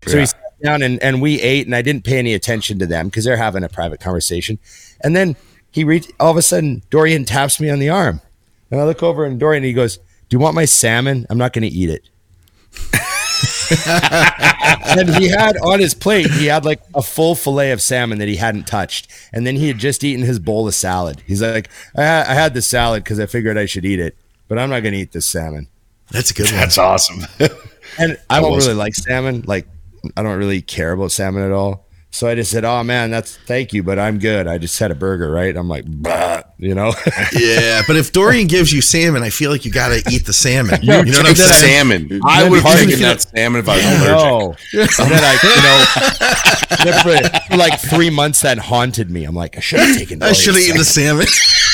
So he sat down and we ate, and I didn't pay any attention to them because they're having a private conversation. And then all of a sudden, Dorian taps me on the arm. And I look over and Dorian, he goes, "Do you want my salmon? I'm not going to eat it." And he had on his plate, he had like a full fillet of salmon that he hadn't touched. And then he had just eaten his bowl of salad. He's like, I had the salad because I figured I should eat it, but I'm not going to eat this salmon. That's a good one. That's awesome. And I don't really like salmon. Like, I don't really care about salmon at all. So I just said, "Oh man, thank you, but I'm good. I just had a burger," right? I'm like, bah, Yeah, but if Dorian gives you salmon, I feel like you got to eat the salmon. You know what I'm saying? Salmon. I would have taken that salmon if I was allergic. And then for like 3 months that haunted me. I'm like, I should have taken. I should have eaten the salmon.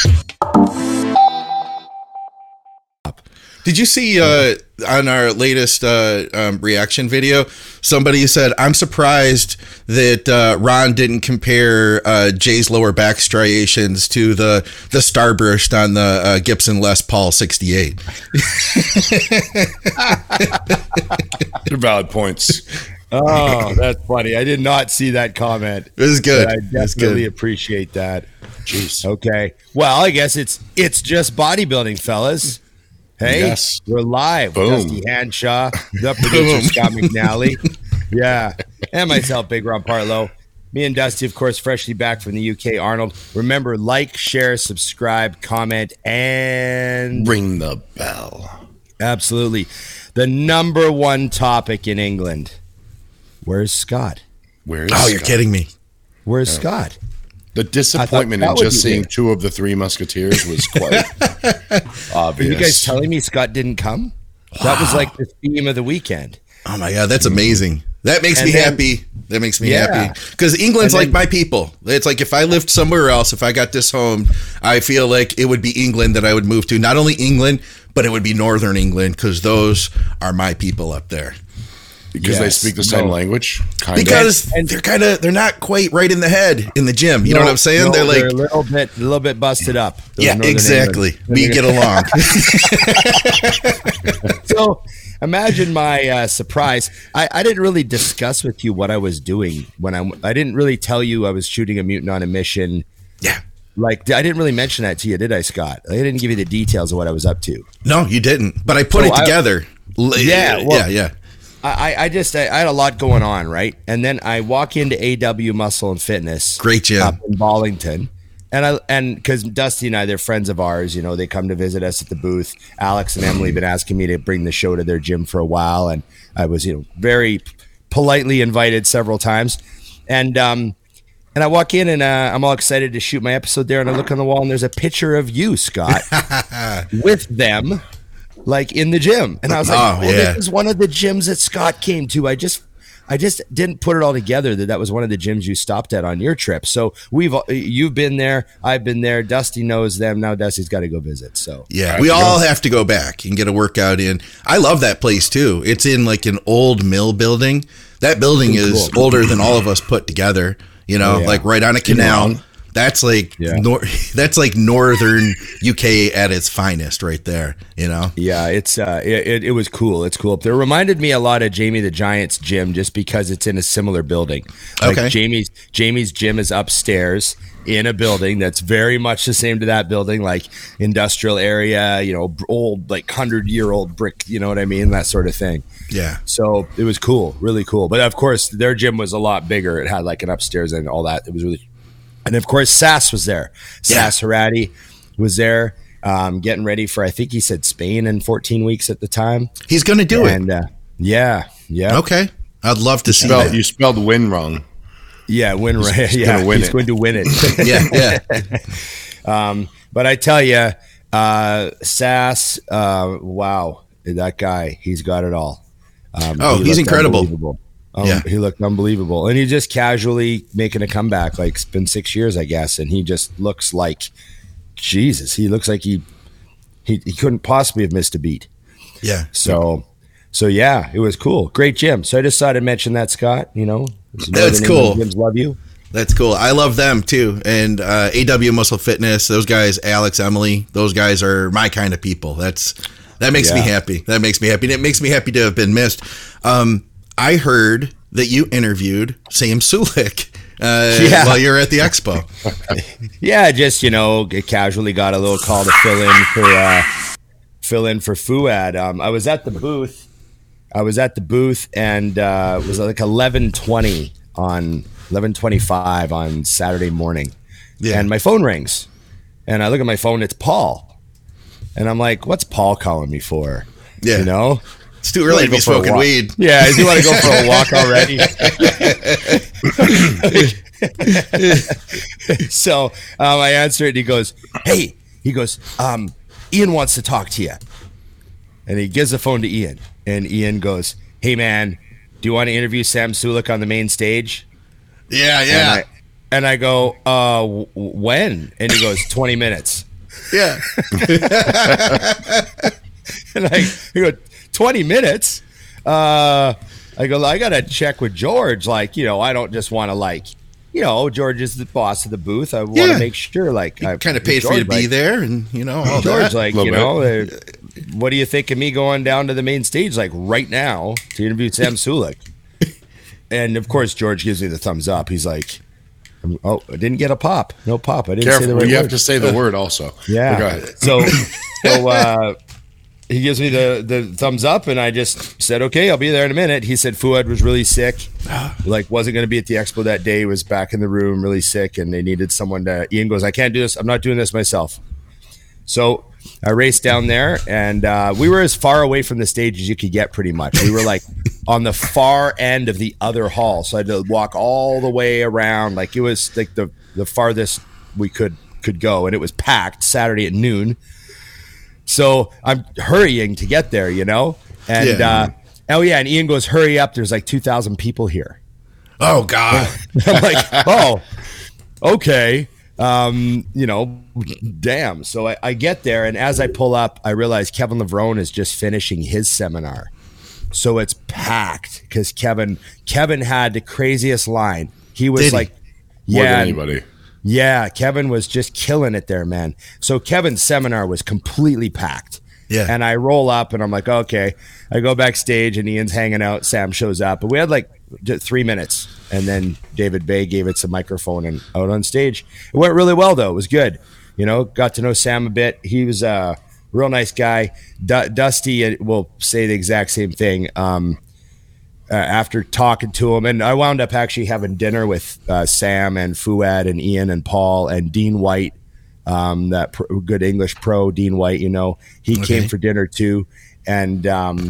Did you see on our latest reaction video, somebody said, "I'm surprised that Ron didn't compare Jay's lower back striations to the starburst on the Gibson Les Paul 68. They're valid points. Oh, that's funny. I did not see that comment. It was good. I definitely appreciate that. Jeez. Okay. Well, I guess it's just bodybuilding, fellas. Hey, yes. We're live. Boom. Dusty Hanshaw, the producer, Scott McNally. Yeah. And myself, Big Ron Partlow. Me and Dusty, of course, freshly back from the UK. Arnold, remember, like, share, subscribe, comment, and ring the bell. Absolutely. The number one topic in England. Where's Scott? You're kidding me. Where's Scott? The disappointment in just seeing two of the Three Musketeers was quite obvious. Are you guys telling me Scott didn't come? Wow. That was like the theme of the weekend. Oh my God, that's amazing. That makes me happy. That makes me happy. Because England's like my people. It's like if I lived somewhere else, if I got dishomed, I feel like it would be England that I would move to. Not only England, but it would be Northern England because those are my people up there. Because they speak the same language? Because they're not quite right in the head in the gym. You know what I'm saying? They're like a little bit busted up. Yeah, exactly. We get along. So imagine my surprise. I didn't really discuss with you what I was doing when I didn't really tell you I was shooting a Mutant on a Mission. Yeah. Like, I didn't really mention that to you, did I, Scott? I didn't give you the details of what I was up to. No, you didn't. But I put it together. Yeah. I had a lot going on, right? And then I walk into AW Muscle and Fitness. Great gym. Up in Bollington. And because Dusty and I, they're friends of ours, they come to visit us at the booth. Alex and Emily have been asking me to bring the show to their gym for a while. And I was, very politely invited several times. And I walk in and I'm all excited to shoot my episode there. And I look on the wall and there's a picture of you, Scott, with them. Like in the gym. And I was like, this is one of the gyms that Scott came to. I just didn't put it all together that was one of the gyms you stopped at on your trip. So you've been there. I've been there. Dusty knows them. Now Dusty's got to go visit. So yeah, we all have to go back and get a workout in. I love that place too. It's in like an old mill building. That building is older than all of us put together, like right on a canal. That's like that's like northern UK at its finest, right there. Yeah, it's it was cool. It's cool up there. It reminded me a lot of Jamie the Giant's gym, just because it's in a similar building. Like Jamie's gym is upstairs in a building that's very much the same to that building, like industrial area, old like 100-year-old brick. You know what I mean? That sort of thing. Yeah. So it was cool, really cool. But of course, their gym was a lot bigger. It had like an upstairs and all that. It was really. And of course, Sass was there. Sass Harati was there, getting ready for, I think he said Spain in 14 weeks at the time. He's going to do it. And yeah. Okay. I'd love to see that. You spelled win wrong. Yeah, win right. He's going to win it. Yeah. But I tell you, Sass, wow, that guy, he's got it all. He's incredible. He looked unbelievable, and he's just casually making a comeback. Like, it's been 6 years, I guess, and he just looks like Jesus. He looks like he couldn't possibly have missed a beat. Yeah. So yeah, it was cool. Great gym. So I just thought I'd mention that, Scott. That's cool. Gyms love you. That's cool. I love them too. And AW Muscle Fitness, those guys, Alex, Emily, those guys are my kind of people. That makes me happy. That makes me happy. And it makes me happy to have been missed. I heard that you interviewed Sam Sulek while you were at the expo. Yeah, just, casually got a little call to fill in for Fouad. I was at the booth. And it was like 11:25 on Saturday morning. Yeah. And my phone rings. And I look at my phone, it's Paul. And I'm like, what's Paul calling me for? Yeah. It's too early to be smoking weed. Yeah, does he want to go for a walk already? So I answer it, and he goes, hey, Ian wants to talk to you. And he gives the phone to Ian. And Ian goes, hey, man, do you want to interview Sam Sulek on the main stage? Yeah. And I go, when? And he goes, 20 minutes. Yeah. And I go, 20 minutes? I go, I got to check with George. I don't just want to George is the boss of the booth. I want to make sure I kind of paid for you to be there and, all George, that. What do you think of me going down to the main stage right now to interview Sam Sulek? And of course, George gives me the thumbs up. He's like, oh, I didn't get a pop. No pop. I didn't say the right word. You have to say the word also. Yeah. Go ahead. So he gives me the thumbs up, and I just said, okay, I'll be there in a minute. He said Fouad was really sick. Wasn't going to be at the expo that day. He was back in the room really sick, and they needed someone to. Ian goes, I can't do this. I'm not doing this myself. So I raced down there, and we were as far away from the stage as you could get pretty much. We were on the far end of the other hall. So I had to walk all the way around. It was the farthest we could go, and it was packed Saturday at noon. So I'm hurrying to get there, And and Ian goes, hurry up. There's 2,000 people here. Oh, God. I'm like, oh, okay. Damn. So I get there, and as I pull up, I realize Kevin Levrone is just finishing his seminar. So it's packed because Kevin had the craziest line. He was more than anybody. Yeah, Kevin was just killing it there, man. So Kevin's seminar was completely packed. Yeah. And I roll up, and I'm like, okay. I go backstage, and Ian's hanging out. Sam shows up. But we had 3 minutes. And then David Bay gave it some microphone and out on stage. It went really well, though. It was good. Got to know Sam a bit. He was a real nice guy. Dusty will say the exact same thing. After talking to him, and I wound up actually having dinner with Sam and Fouad and Ian and Paul and Dean White, that good English pro, Dean White. He came for dinner too, and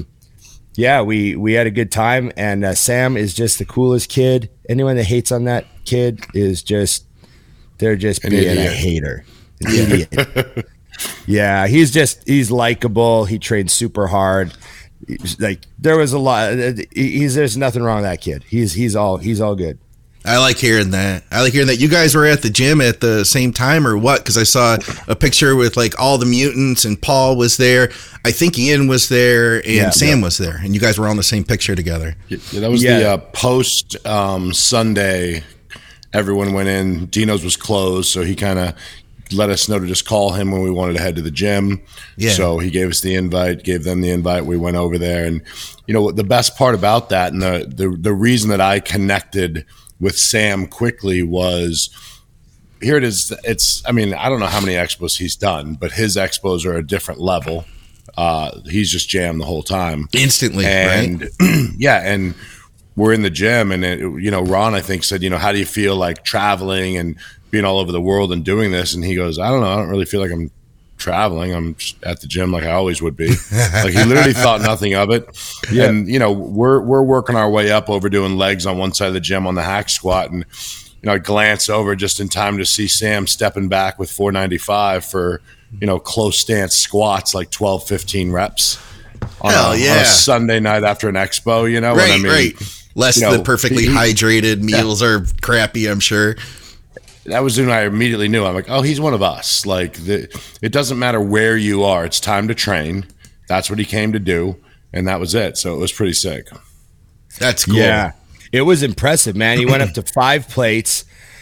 we had a good time. And Sam is just the coolest kid. Anyone that hates on that kid is they're just being a hater. An idiot. Yeah, he's likable. He trains super hard. There was a lot. There's nothing wrong with that kid. He's all good. I like hearing that. You guys were at the gym at the same time or what? Because I saw a picture with all the mutants, and Paul was there. I think Ian was there, and Sam was there, and you guys were on the same picture together. Yeah, that was the post Sunday. Everyone went in. Dino's was closed, so he kind of let us know to just call him when we wanted to head to the gym. Yeah. So he gave us the invite, gave them the invite. We went over there, and the best part about that, and the reason that I connected with Sam quickly was, here it is. I don't know how many expos he's done, but his expos are a different level. He's just jammed the whole time. Instantly, and, right? Yeah, and we're in the gym, and Ron, I think, said, how do you feel traveling and being all over the world and doing this? And he goes, I don't know. I don't really feel like I'm traveling. I'm just at the gym like I always would be. He literally thought nothing of it. Yeah. And, we're working our way up over doing legs on one side of the gym on the hack squat. And, I glance over just in time to see Sam stepping back with 495 for, close stance squats, 12, 15 reps on a Sunday night after an expo, Right, right. Less than perfectly hydrated meals are crappy, I'm sure. That was when I immediately knew. I'm like, oh, he's one of us. It doesn't matter where you are. It's time to train. That's what he came to do, and that was it. So it was pretty sick. That's cool. Yeah, it was impressive, man. He went up to 5 plates,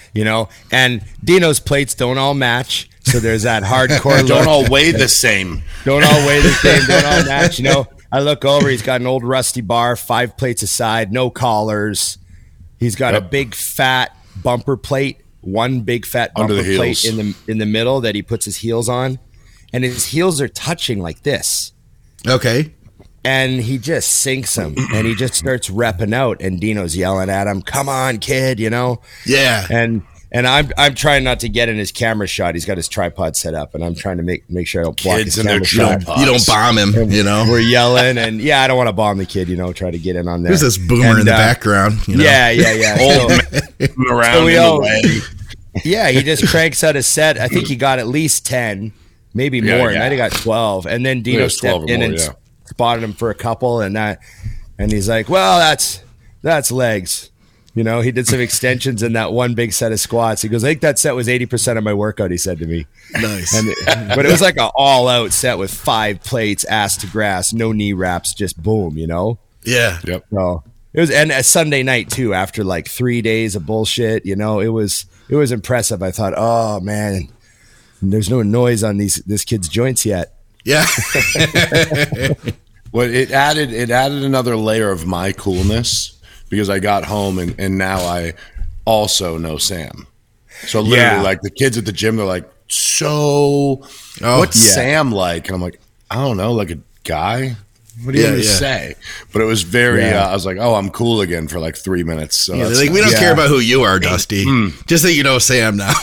and Dino's plates don't all match. So there's that hardcore don't all weigh the same. Don't all weigh the same. Don't all match. I look over. He's got an old rusty bar, 5 plates aside, no collars. He's got a big fat bumper plate, one big fat bumper plate in the middle that he puts his heels on, and his heels are touching like this. Okay. And he just sinks him, and he just starts repping out, and Dino's yelling at him, "Come on, kid," you know? Yeah. And I'm trying not to get in his camera shot. He's got his tripod set up, and I'm trying to make sure I don't block his camera shot. You don't bomb him, you know? We're yelling, and I don't want to bomb the kid, you know, try to get in on there. There's this boomer in the background, you know? Yeah. Old man around in the way. Yeah, he just cranks out a set. I think he got at least 10, maybe more. Might have got 12. And then Dino stepped in and spotted him for a couple, and he's like, "Well, that's legs." You know, he did some extensions in that one big set of squats. He goes, "I think that set was 80% of my workout," he said to me. Nice. But it was like an all-out set with 5 plates, ass to grass, no knee wraps, just boom, you know? Yeah. Yep. So it was, and a Sunday night too, after like 3 days of bullshit, you know, it was impressive. I thought, oh man, there's no noise on this kid's joints yet. Yeah. Well, it added another layer of my coolness because I got home and now I also know Sam. So literally, like the kids at the gym, they're like, "So, what's Sam like?" And I'm like, "I don't know, like a guy." What do you want to say? But it was very. I was like, "Oh, I'm cool again" for like 3 minutes. So like, we don't care about who you are, Dusty. Just that you know Sam now.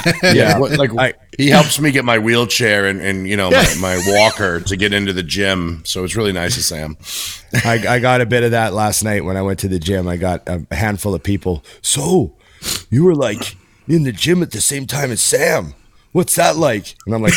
He helps me get my wheelchair and you know my walker to get into the gym. So it's really nice of Sam. I got a bit of that last night when I went to the gym. I got a handful of people. "So, you were like in the gym at the same time as Sam. What's that like?" And I'm like,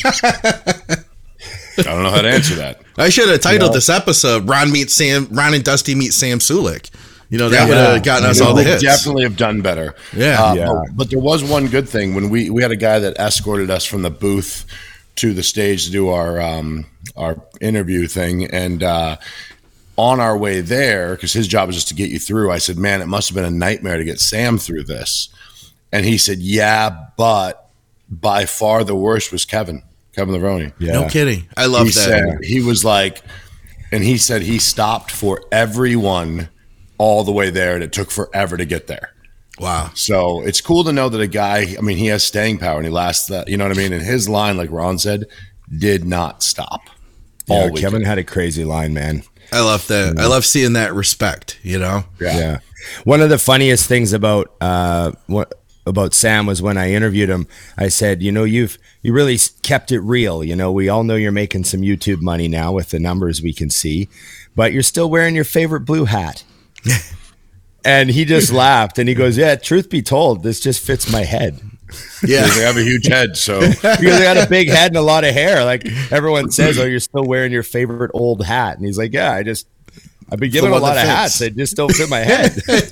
I don't know how to answer that. I should have titled this episode Ron and Dusty meet Sam Sulek. You know, that would have gotten us all the hits. Definitely have done better. But there was one good thing. When we had a guy that escorted us from the booth to the stage to do our interview thing. And on our way there, because his job is just to get you through, I said, "Man, it must have been a nightmare to get Sam through this." And he said, "Yeah, but by far the worst was Kevin Levrone." Yeah. No kidding. I love that. He was like, and he said he stopped for everyone all the way there, and it took forever to get there. Wow. So it's cool to know that a guy, I mean, he has staying power and he lasts that, you know what I mean? And his line, like Ron said, did not stop. Yeah, Kevin had a crazy line, man. I love that. I love seeing that respect, you know? Yeah. One of the funniest things about Sam was when I interviewed him, I said, "You know, you really kept it real. You know, we all know you're making some YouTube money now with the numbers we can see, but you're still wearing your favorite blue hat." And he just laughed and he goes, "Yeah, truth be told, this just fits my head." Yeah, they have a huge head, so because they got a big head and a lot of hair. Like everyone says, "Oh, you're still wearing your favorite old hat," and he's like, "Yeah, I've been given a lot of hats. They just don't fit my head."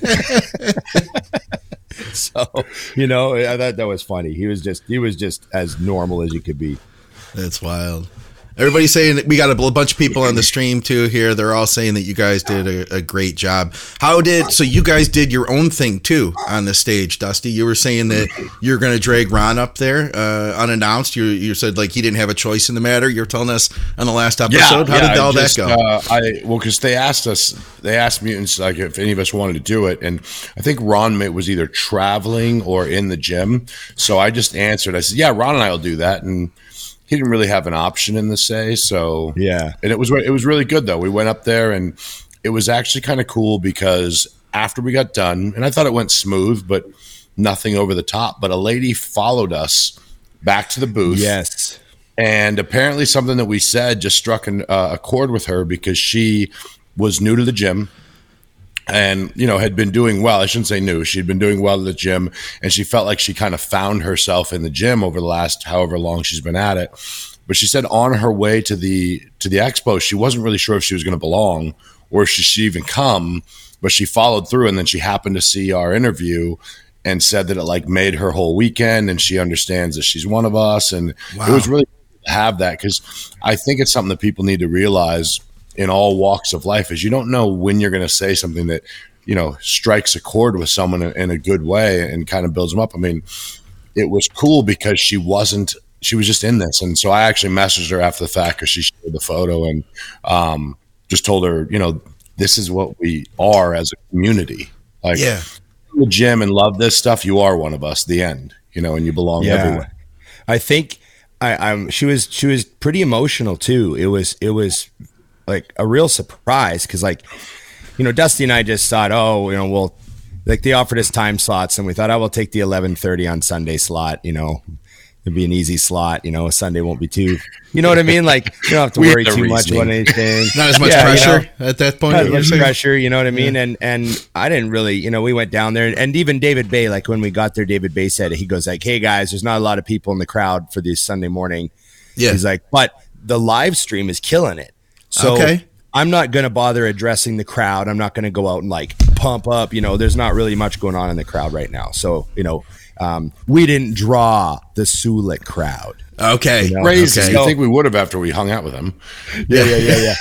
So, you know, I thought that was funny. He was just as normal as you could be. That's wild. Everybody's saying that we got a bunch of people on the stream too here. They're all saying that you guys did a great job. So you guys did your own thing too on the stage, Dusty. You were saying that you're going to drag Ron up there unannounced. You said like he didn't have a choice in the matter. You're telling us on the last episode. How did all that go? Because they asked Mutants like if any of us wanted to do it, and I think Ron was either traveling or in the gym. So I just answered. I said, "Yeah, Ron and I will do that," and he didn't really have an option in the say, so yeah. And it was really good though. We went up there and it was actually kind of cool because after we got done, and I thought it went smooth, but nothing over the top. But a lady followed us back to the booth. Yes, and apparently something that we said just struck a chord with her because she was new to the gym. And, you know, had been doing well. I shouldn't say new. She'd been doing well at the gym, and she felt like she kind of found herself in the gym over the last however long she's been at it. But she said on her way to the expo, she wasn't really sure if she was going to belong or if she should even come, but she followed through, and then she happened to see our interview and said that it like made her whole weekend, and she understands that she's one of us. And It was really cool to have that because I think it's something that people need to realize in all walks of life is you don't know when you're going to say something that, you know, strikes a chord with someone in a good way and kind of builds them up. I mean, it was cool because she was just in this. And so I actually messaged her after the fact because she shared the photo and just told her, this is what we are as a community. Like, the gym and love this stuff. You are one of us. The end. And you belong everywhere. I think she was pretty emotional too. It was like a real surprise because Dusty and I just thought, we'll they offered us time slots and we thought, we'll take the 11:30 on Sunday slot. It'd be an easy slot. A Sunday won't be too. You know what I mean? Like you don't have to worry too much about anything. Not as much pressure at that point. Not as much pressure. You know what I mean? Yeah. And I didn't really. We went down there, and even David Bay. Like when we got there, David Bay said he goes like, "Hey guys, there's not a lot of people in the crowd for this Sunday morning." Yeah. He's like, but the live stream is killing it. So I'm not going to bother addressing the crowd. I'm not going to go out and pump up. There's not really much going on in the crowd right now. So we didn't draw the Sulik crowd. Okay. Crazy. Okay. I think we would have after we hung out with him. Yeah.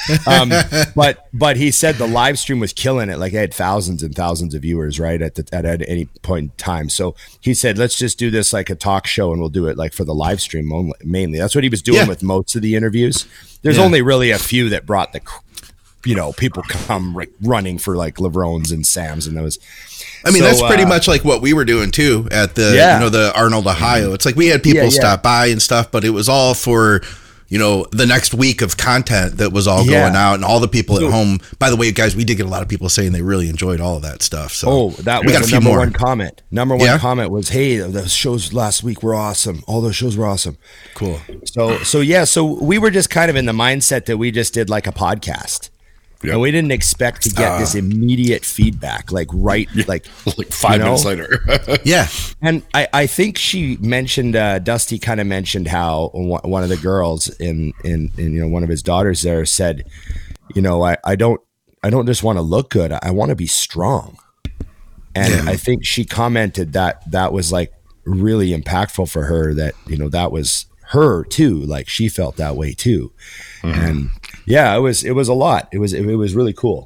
But he said the live stream was killing it. Like it had thousands and thousands of viewers, right? At any point in time. So he said, let's just do this like a talk show and we'll do it for the live stream only, mainly. That's what he was doing with most of the interviews. There's only really a few that brought the, people come running for Lavrones and Sam's and those. I mean, that's pretty much like what we were doing too at the, the Arnold, Ohio. It's like we had people stop by and stuff, but it was all for, the next week of content that was all going out and all the people at home. By the way, guys, we did get a lot of people saying they really enjoyed all of that stuff. So that was the number one comment. Number one comment was, hey, the shows last week were awesome. All those shows were awesome. Cool. So we were just kind of in the mindset that we just did like a podcast. Yep. And we didn't expect to get this immediate feedback, like 5 minutes later. Yeah. And I think she mentioned, Dusty kind of mentioned how one of the girls in one of his daughters there said, I don't just want to look good. I want to be strong. And I think she commented that was really impactful for her that, that was her too. Like she felt that way too. Mm-hmm. And it was a lot. It was really cool.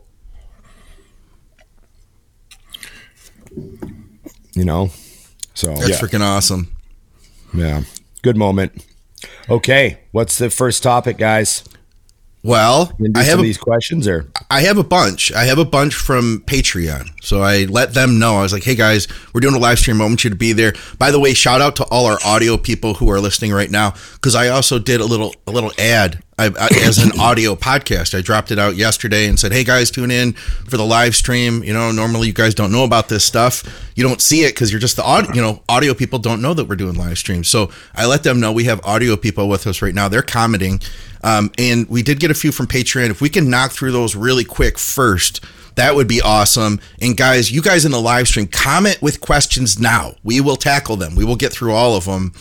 So that's freaking awesome. Yeah. Good moment. Okay. What's the first topic, guys? Well, I have these questions or I have a bunch. From Patreon. So I let them know. I was like, hey guys, we're doing a live stream. I want you to be there. By the way, shout out to all our audio people who are listening right now. Cause I also did a little ad as an audio podcast. I dropped it out yesterday and said, hey guys, tune in for the live stream. Normally you guys don't know about this stuff. You don't see it because you're just the audio people don't know that we're doing live streams. So I let them know we have audio people with us right now. They're commenting. And we did get a few from Patreon. If we can knock through those really quick first, that would be awesome. And guys, you guys in the live stream, comment with questions now. We will tackle them. We will get through all of them.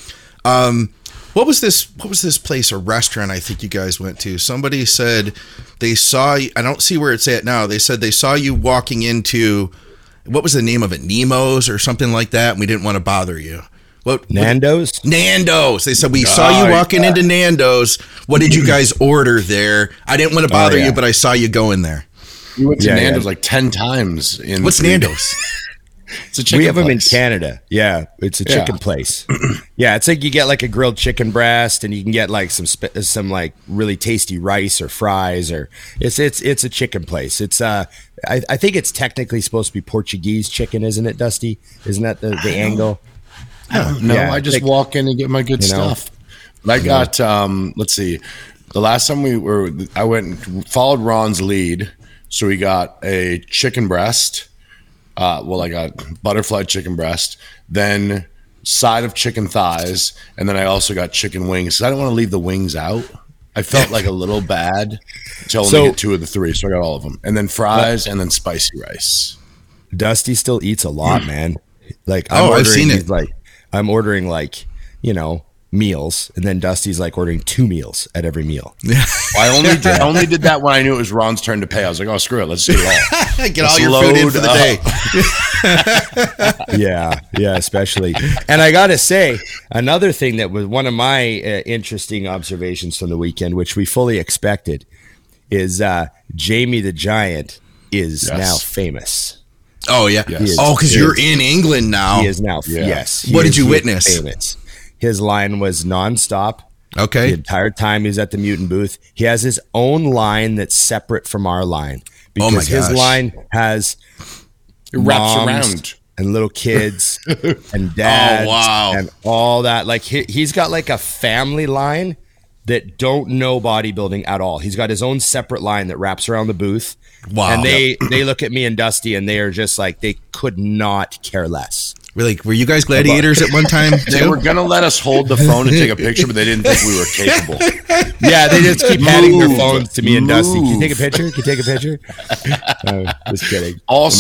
What was this place, a restaurant I think you guys went to? Somebody said they saw you. I don't see where it's at now. They said they saw you walking into, what was the name of it? Nemo's or something like that. And we didn't want to bother you. Nando's? Nando's. They said, we saw you walking into Nando's. What did you guys order there? I didn't want to bother you, but I saw you go in there. You went to Nando's 10 times. What's Nando's? It's a chicken We have place. them in Canada. Yeah, it's a chicken place. Yeah, it's like you get a grilled chicken breast, and you can get some really tasty rice or fries, or it's a chicken place. It's I think it's technically supposed to be Portuguese chicken, isn't it, Dusty? Isn't that the angle? No, I just walk in and get my good stuff. But I got let's see. The last time I went and followed Ron's lead, so we got a chicken breast. I got butterfly chicken breast, then side of chicken thighs, and then I also got chicken wings. I don't want to leave the wings out. I felt like a little bad to only get 2 of the 3, so I got all of them. And then fries, and then spicy rice. Dusty still eats a lot, man. I've seen it. I'm ordering meals, and then Dusty's ordering 2 meals at every meal. I only did that when I knew it was Ron's turn to pay. I was like, oh, screw it, let's do it all. Get all your food in for the day. Yeah, especially. And I gotta say, another thing that was one of my interesting observations from the weekend, which we fully expected, is Jamie the Giant is now famous. Oh yeah. Yes. Oh, because you're in England now. He is now. Yes. What did you witness? Famous. His line was nonstop. Okay. The entire time he's at the Mutant booth. He has his own line that's separate from our line because his line has it wraps around and little kids and dads and all that. Like he's got like a family line that don't know bodybuilding at all. He's got his own separate line that wraps around the booth. Wow. And they look at me and Dusty and they are just like, they could not care less. Were you guys gladiators at one time too? They were going to let us hold the phone and take a picture, but they didn't think we were capable. Yeah, they just keep handing their phones to me and Dusty. Can you take a picture? Can you take a picture? Just kidding.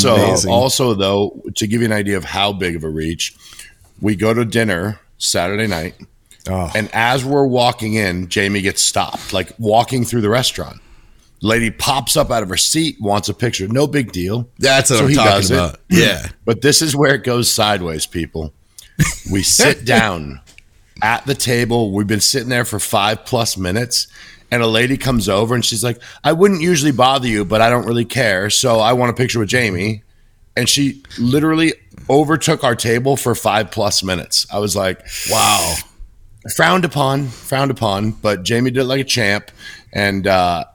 Also, though, to give you an idea of how big of a reach, we go to dinner Saturday night, and as we're walking in, Jamie gets stopped, like walking through the restaurant. Lady pops up out of her seat, wants a picture. No big deal. That's what I'm talking about. Yeah. But this is where it goes sideways, people. We sit down at the table. We've been sitting there for 5+ minutes. And a lady comes over and she's like, I wouldn't usually bother you, but I don't really care. So I want a picture with Jamie. And she literally overtook our table for 5+ minutes. I was like, wow. Frowned upon. But Jamie did it like a champ. And,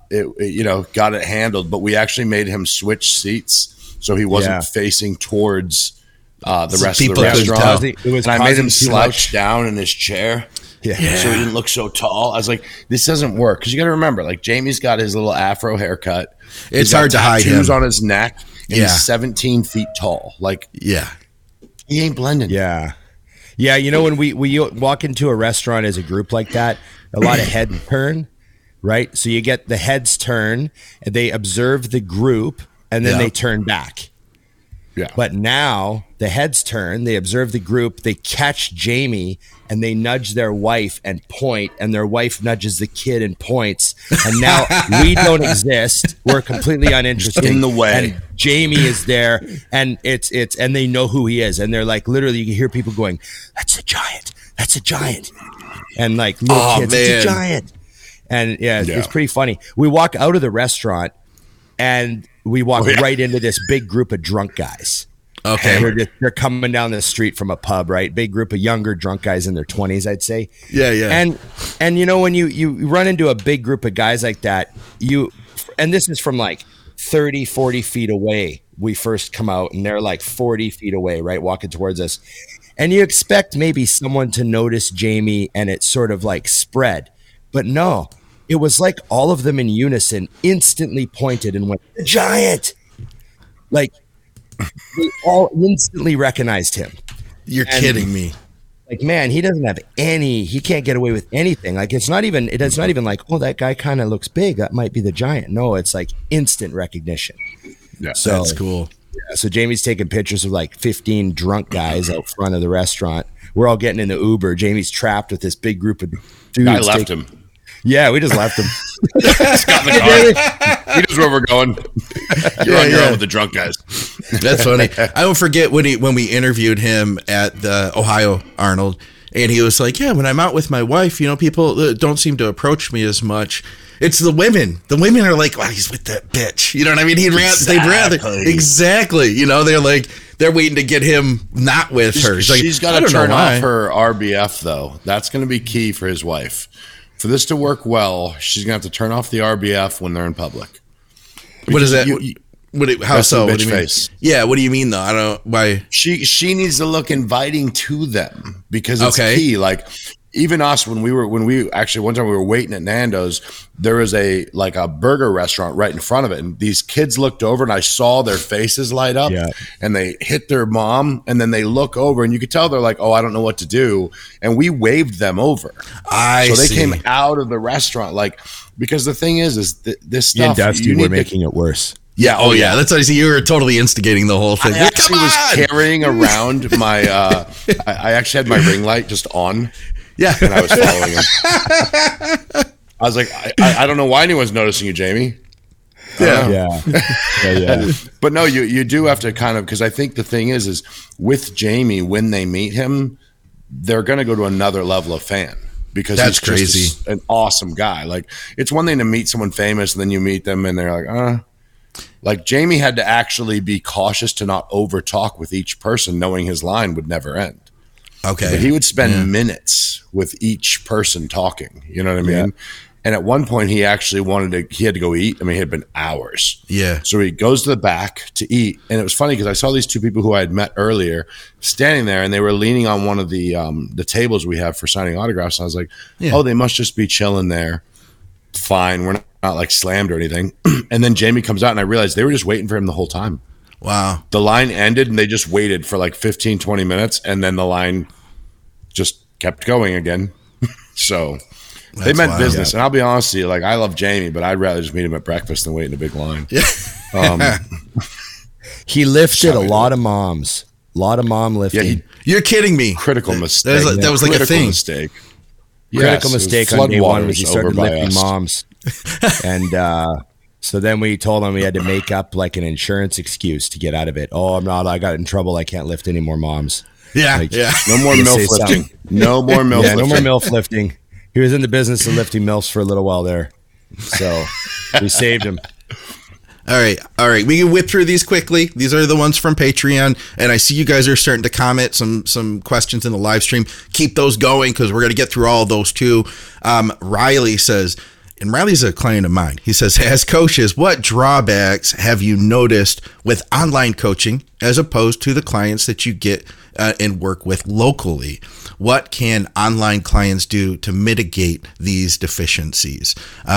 it got it handled, but we actually made him switch seats so he wasn't facing towards the rest of the restaurant. And I made him slouch down in his chair so he didn't look so tall. I was like, this doesn't work because you got to remember, like Jamie's got his little afro haircut. It's hard to hide him. Tattoos on his neck, and he's 17 feet tall. Like, he ain't blending. Yeah. Yeah, when we walk into a restaurant as a group like that, a lot of head turn. Right. So you get the heads turn and they observe the group and then they turn back. Yeah. But now the heads turn, they observe the group, they catch Jamie and they nudge their wife and point, and their wife nudges the kid and points. And now we don't exist. We're completely uninterested in the way. And Jamie is there and and they know who he is. And they're like, literally, you can hear people going, that's a giant. That's a giant. And like little kids, it's a giant. And it's pretty funny. We walk out of the restaurant and we walk right into this big group of drunk guys. Okay. They're coming down the street from a pub, right? Big group of younger drunk guys in their 20s, I'd say. Yeah, yeah. And when you run into a big group of guys like that, and this is from like 30, 40 feet away. We first come out and they're like 40 feet away, right? Walking towards us. And you expect maybe someone to notice Jamie and it sort of like spread. But no. It was like all of them in unison instantly pointed and went, the giant. Like, we all instantly recognized him. You're kidding me. Like, man, he doesn't have he can't get away with anything. Like, it's not even like, oh, that guy kind of looks big. That might be the giant. No, it's like instant recognition. Yeah, so, that's cool. Yeah, so Jamie's taking pictures of like 15 drunk guys out front of the restaurant. We're all getting in the Uber. Jamie's trapped with this big group of dudes. I left him. Yeah, we just left him. Got in the car. He knows where we're going. You're on your own with the drunk guys. That's funny. I don't forget when we interviewed him at the Ohio Arnold, and he was like, "Yeah, when I'm out with my wife, people don't seem to approach me as much. It's the women. The women are like, wow, he's with that bitch. You know what I mean? They'd rather exactly. They're like." They're waiting to get him not with her. She's got to turn off her RBF, though. That's going to be key for his wife. For this to work well, she's going to have to turn off the RBF when they're in public. What is that? How so? What do you mean? Yeah, what do you mean, though? I don't know why. She needs to look inviting to them because it's key. Like, even us, when we one time we were waiting at Nando's, there was a burger restaurant right in front of it. And these kids looked over and I saw their faces light up and they hit their mom. And then they look over and you could tell they're like, oh, I don't know what to do. And we waved them over. So they came out of the restaurant. Because the thing is this stuff. You and Dusty were making it worse. Yeah. Oh, yeah. That's what I see. You were totally instigating the whole thing. I actually was carrying around my, I actually had my ring light just on. Yeah. And I was following him. I was like, I don't know why anyone's noticing you, Jamie. Yeah. But no, you do have to kind of, because I think the thing is with Jamie, when they meet him, they're going to go to another level of fan. Because that's he's crazy. Just an awesome guy. Like, it's one thing to meet someone famous and then you meet them and they're like, Like, Jamie had to actually be cautious to not over talk with each person, knowing his line would never end. Okay. But he would spend minutes with each person talking. You know what I mean? Yeah. And at one point, he actually he had to go eat. I mean, it had been hours. Yeah. So he goes to the back to eat. And it was funny because I saw these two people who I had met earlier standing there, and they were leaning on one of the tables we have for signing autographs. And I was like, oh, they must just be chilling there. Fine. We're not like slammed or anything. And then Jamie comes out, and I realized they were just waiting for him the whole time. Wow. The line ended, and they just waited for like 15, 20 minutes. And then the line just kept going again. So... They meant business, and I'll be honest with you. Like, I love Jamie, but I'd rather just meet him at breakfast than wait in a big line. Yeah. He lifted a lot of moms. A lot of mom lifting. Yeah, you're kidding me. Critical mistake. That was like a thing. Mistake. Critical mistake on day one was he started lifting moms. And so then we told him we had to make up like an insurance excuse to get out of it. Oh, I got in trouble. I can't lift any more moms. Yeah, like, no more MILF lifting. No more MILF lifting. No more MILF lifting. He was in the business of lifting MILFs for a little while there. So we saved him. All right. We can whip through these quickly. These are the ones from Patreon. And I see you guys are starting to comment some questions in the live stream. Keep those going because we're going to get through all of those too. Riley says, and Riley's a client of mine. He says, as coaches, what drawbacks have you noticed with online coaching as opposed to the clients that you get and work with locally? What can online clients do to mitigate these deficiencies?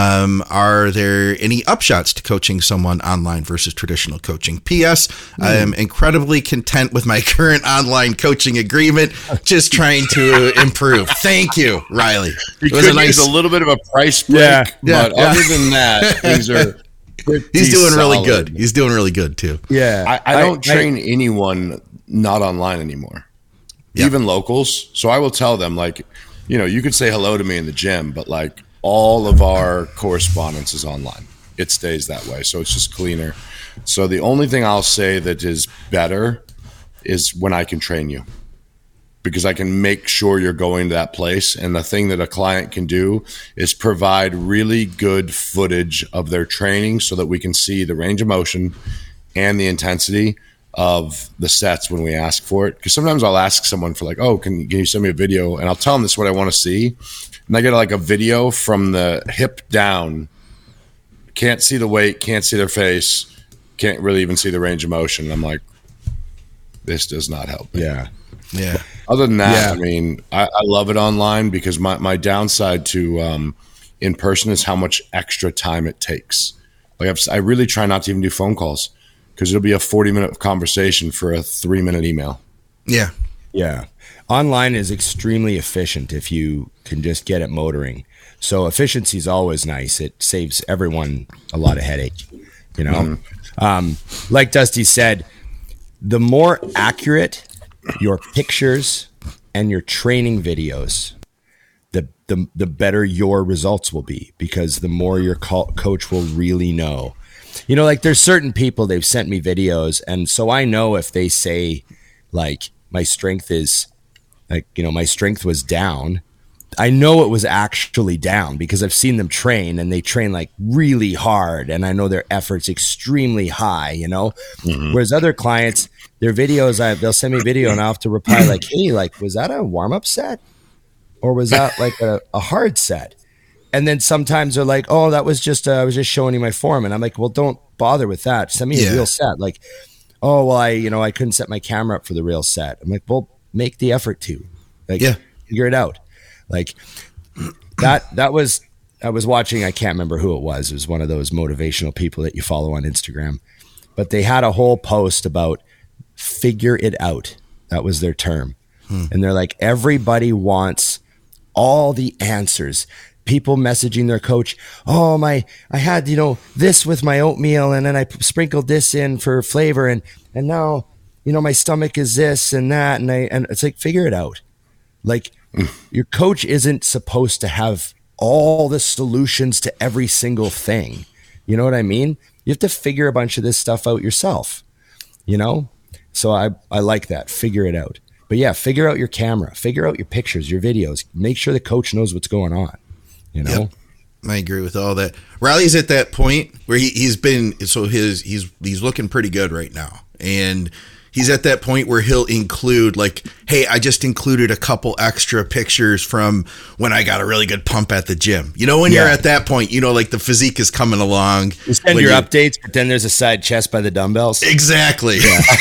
Are there any upshots to coaching someone online versus traditional coaching? P.S. I am incredibly content with my current online coaching agreement, just trying to improve. Thank you, Riley. You could use a little bit of a price break, but other than that, things are He's doing really good. He's doing really good, too. Yeah. I don't train anyone not online anymore. Yep. Even locals. So I will tell them, like, you know, you could say hello to me in the gym, but like all of our correspondence is online. It stays that way. So it's just cleaner. So the only thing I'll say that is better is when I can train you, because I can make sure you're going to that place. And the thing that a client can do is provide really good footage of their training so that we can see the range of motion and the intensity of the sets when we ask for it. Because sometimes I'll ask someone for like, oh, can you send me a video? And I'll tell them this is what I want to see. And I get like a video from the hip down. Can't see the weight, can't see their face, can't really even see the range of motion. And I'm like, this does not help me. Yeah. Other than that, I mean, I love it online because my downside to in person is how much extra time it takes. Like I really try not to even do phone calls, because it'll be a 40-minute conversation for a 3-minute email. Yeah. Yeah. Online is extremely efficient if you can just get it motoring. So efficiency is always nice. It saves everyone a lot of headache, you know? Mm-hmm. Like Dusty said, the more accurate your pictures and your training videos, the better your results will be, because the more your coach will really know. You know, like there's certain people, they've sent me videos, and so I know if they say like my strength is like, you know, my strength was down, I know it was actually down because I've seen them train, and they train like really hard, and I know their effort's extremely high, you know. Mm-hmm. Whereas other clients, their videos, they'll send me a video and I'll have to reply like, hey, like, was that a warm-up set or was that like a hard set? And then sometimes they're like, oh, that was just, I was just showing you my form. And I'm like, well, don't bother with that. Send me a real set. Like, oh, well, I couldn't set my camera up for the real set. I'm like, well, make the effort to, like, figure it out. Like that was, I was watching, I can't remember who it was. It was one of those motivational people that you follow on Instagram, but they had a whole post about figure it out. That was their term. And they're like, everybody wants all the answers. People messaging their coach, oh, I had, you know, this with my oatmeal, and then I sprinkled this in for flavor, and now, you know, my stomach is this and that, and it's like, figure it out. Like, your coach isn't supposed to have all the solutions to every single thing. You know what I mean? You have to figure a bunch of this stuff out yourself, you know? So I like that. Figure it out. But yeah, figure out your camera, figure out your pictures, your videos, make sure the coach knows what's going on. You know, yep. I agree with all that. Riley's at that point where he's looking pretty good right now, and He's at that point where he'll include like, hey, I just included a couple extra pictures from when I got a really good pump at the gym. You know, when you're at that point, you know, like the physique is coming along. You send your updates, but then there's a side chest by the dumbbells. Exactly.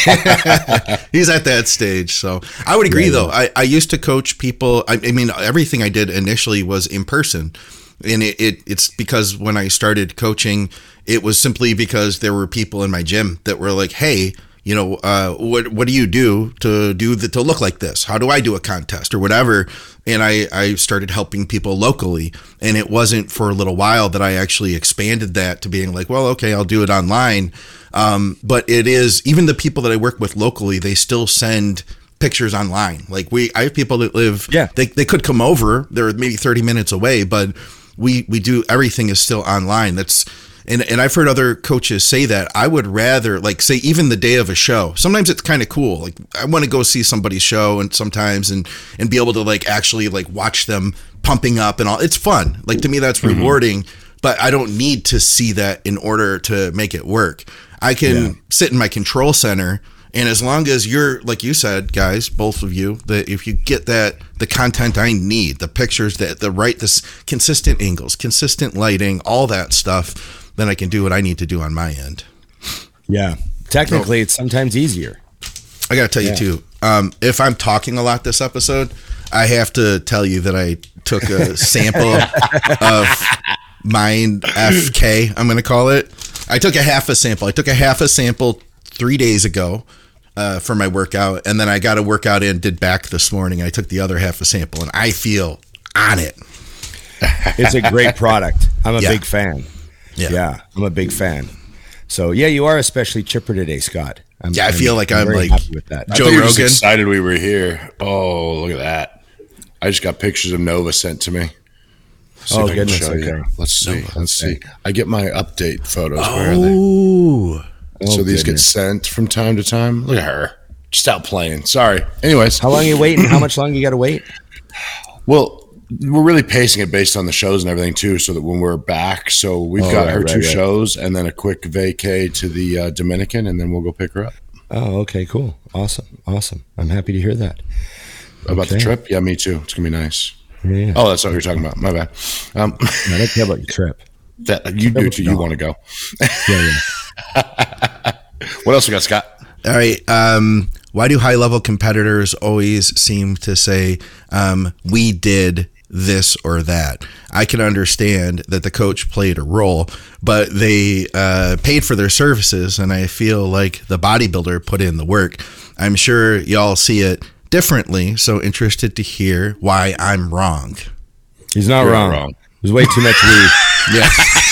Yeah. He's at that stage. So I would agree, though. I used to coach people. I mean, everything I did initially was in person. And it's because when I started coaching, it was simply because there were people in my gym that were like, hey, you know, what do you do to look like this? How do I do a contest or whatever? And I started helping people locally. And it wasn't for a little while that I actually expanded that to being like, well, okay, I'll do it online. But it is, even the people that I work with locally, they still send pictures online. Like I have people that live, they could come over. They're maybe 30 minutes away, but we do, everything is still online. And I've heard other coaches say that. I would rather, like, say, even the day of a show, sometimes it's kind of cool. Like, I want to go see somebody's show and sometimes and be able to like actually like watch them pumping up and all. It's fun. Like, to me, that's rewarding, but I don't need to see that in order to make it work. I can sit in my control center, and as long as you're, like you said, guys, both of you, that if you get the content I need, the pictures, this consistent angles, consistent lighting, all that stuff, then I can do what I need to do on my end. Yeah. Technically, it's sometimes easier. I got to tell you too, if I'm talking a lot this episode, I have to tell you that I took a sample of Mind FK, I'm going to call it. I took a half a sample 3 days ago for my workout, and then I got a workout in, did back this morning. I took the other half a sample, and I feel on it. It's a great product. I'm a big fan. Yeah, I'm a big fan. So you are especially chipper today, Scott. I feel like I'm like happy with that. Joe Rogan. Excited we were here. Oh, look at that! I just got pictures of Nova sent to me. Oh goodness! Okay. Let's see. I get my update photos. Where are they? So these get sent from time to time. Look at her, just out playing. Sorry. Anyways, how long are you waiting? How much longer you got to wait? Well, we're really pacing it based on the shows and everything too, so that when we're back, so we've got her two shows and then a quick vacay to the Dominican, and then we'll go pick her up. Oh, okay, cool, awesome. I'm happy to hear that. About the trip? Yeah, me too. It's gonna be nice. Yeah. Oh, that's what you're talking about. My bad. I don't care about your trip. That you do too. You want to go? Yeah. What else we got, Scott? All right. Why do high-level competitors always seem to say, we did this or that? I can understand that the coach played a role, but they paid for their services, and I feel like the bodybuilder put in the work. I'm sure y'all see it differently, so interested to hear why I'm wrong. He's not wrong. There's way too much weed. Yeah.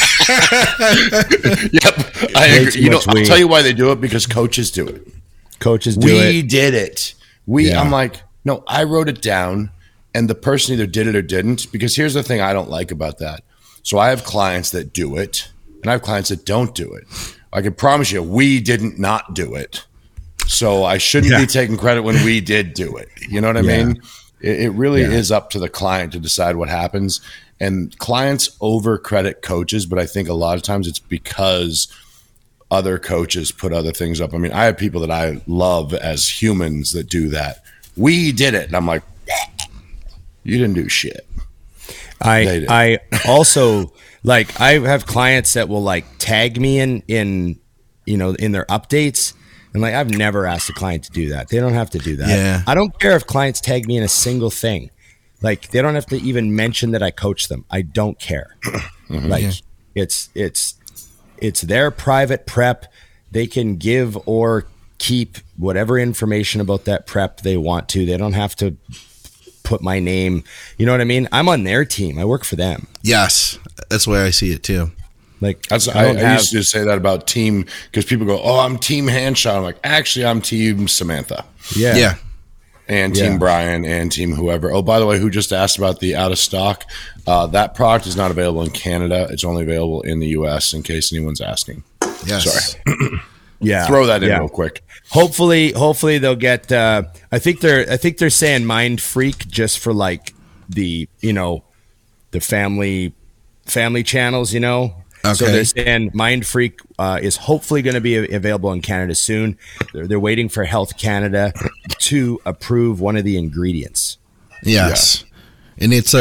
Yep. I agree. I'll tell you why they do it, because coaches do it. We did it. I'm like, no, I wrote it down, and the person either did it or didn't, because here's the thing I don't like about that. So I have clients that do it, and I have clients that don't do it. I can promise you, we didn't not do it. So I shouldn't be taking credit when we did do it. You know what I mean? It really is up to the client to decide what happens. And clients over credit coaches, but I think a lot of times it's because other coaches put other things up. I mean, I have people that I love as humans that do that. We did it. And I'm like, you didn't do shit. I also, like, I have clients that will like tag me in their updates. And like, I've never asked a client to do that. They don't have to do that. Yeah. I don't care if clients tag me in a single thing. Like, they don't have to even mention that I coach them. I don't care. Like, it's their private prep. They can give or keep whatever information about that prep they want to. They don't have to put my name. You know what I mean? I'm on their team. I work for them. Yes, that's the way I see it too. Like, I used to say that about team, because people go, "Oh, I'm team Handshot." I'm like, actually, I'm team Samantha. Yeah. And team Brian and team whoever. Oh, by the way, who just asked about the out of stock? That product is not available in Canada. It's only available in the US, in case anyone's asking. Yes. Sorry. Throw that in real quick. Hopefully they'll get. I think they're saying Mind Freak just for like the family channels. So Okay. they're saying Mind Freak is hopefully going to be available in Canada soon. They're waiting for Health Canada to approve one of the ingredients. Yes. And it's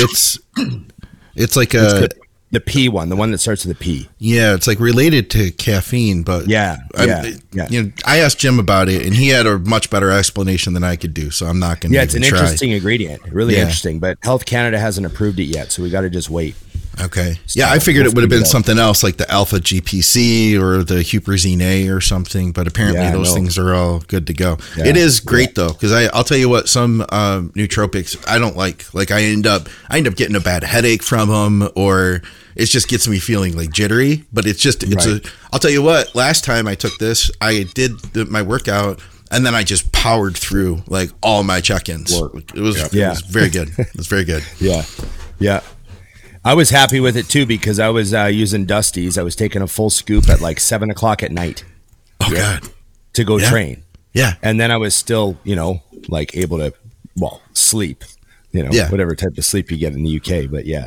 like The P one, the one that starts with a P. yeah, it's like related to caffeine, but Yeah. You know, I asked Jim about it, and he had a much better explanation than I could do. So I'm not going to. Yeah, it's an try. interesting ingredient, really Yeah. interesting. But Health Canada hasn't approved it yet, so we got to just wait. Okay. Yeah, I figured it would have been something else like the Alpha GPC or the Huperzine A or something, but apparently those things are all good to go. Yeah. It is great though, because I'll tell you what, some nootropics I don't like. Like I end up getting a bad headache from them, or it just gets me feeling like jittery. But it's I'll tell you what, last time I took this, I did my workout. And then I just powered through like all my check-ins. It was very good. It was very good. Yeah. I was happy with it too because I was using Dusty's. I was taking a full scoop at like 7:00 at night. Oh God! To go train. Yeah. And then I was still, like able to, sleep. Whatever type of sleep you get in the UK. But yeah.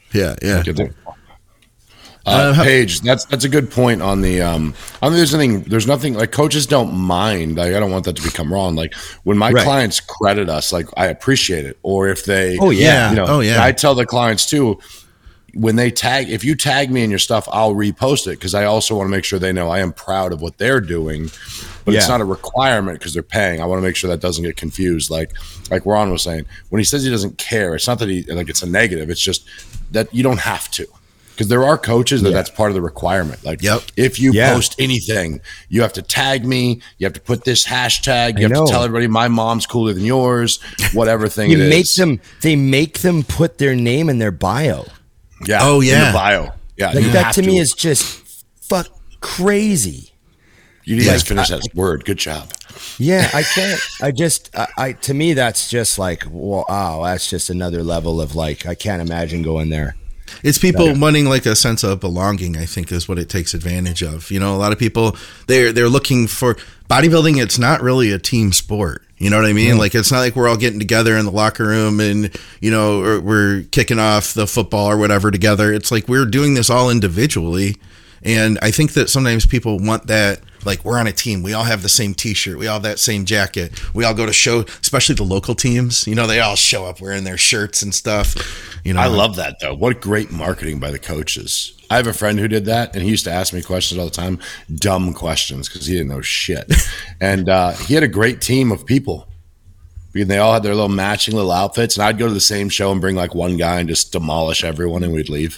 Paige, that's a good point on the. I don't think there's nothing like coaches don't mind. Like I don't want that to become wrong. Like when my clients credit us, like I appreciate it. Or if they, I tell the clients too. When they if you tag me in your stuff, I'll repost it because I also want to make sure they know I am proud of what they're doing. But it's not a requirement because they're paying. I want to make sure that doesn't get confused. Like Ron was saying, when he says he doesn't care, it's not that it's a negative. It's just that you don't have to. Because there are coaches that's part of the requirement. Like, if you post anything, you have to tag me. You have to put this hashtag. You have to tell everybody my mom's cooler than yours. Whatever thing it is. They make them put their name in their bio. Yeah. Oh yeah. In the bio. Yeah. Like that to me is just crazy. You need to finish that word. Good job. Yeah, I can't. To me, that's just like, wow, that's just another level of like, I can't imagine going there. It's people wanting like a sense of belonging, I think, is what it takes advantage of. A lot of people, they're looking for bodybuilding. It's not really a team sport. You know what I mean? Like, it's not like we're all getting together in the locker room and, or we're kicking off the football or whatever together. It's like we're doing this all individually. And I think that sometimes people want that, like we're on a team. We all have the same T-shirt. We all have that same jacket. We all go to show, especially the local teams. They all show up wearing their shirts and stuff. I love that though. What great marketing by the coaches. I have a friend who did that, and he used to ask me questions all the time, dumb questions because he didn't know shit. And he had a great team of people. And they all had their little matching little outfits, and I'd go to the same show and bring like one guy and just demolish everyone, and we'd leave.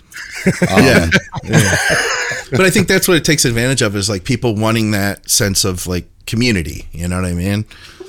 But I think that's what it takes advantage of is like people wanting that sense of like community. You know what I mean?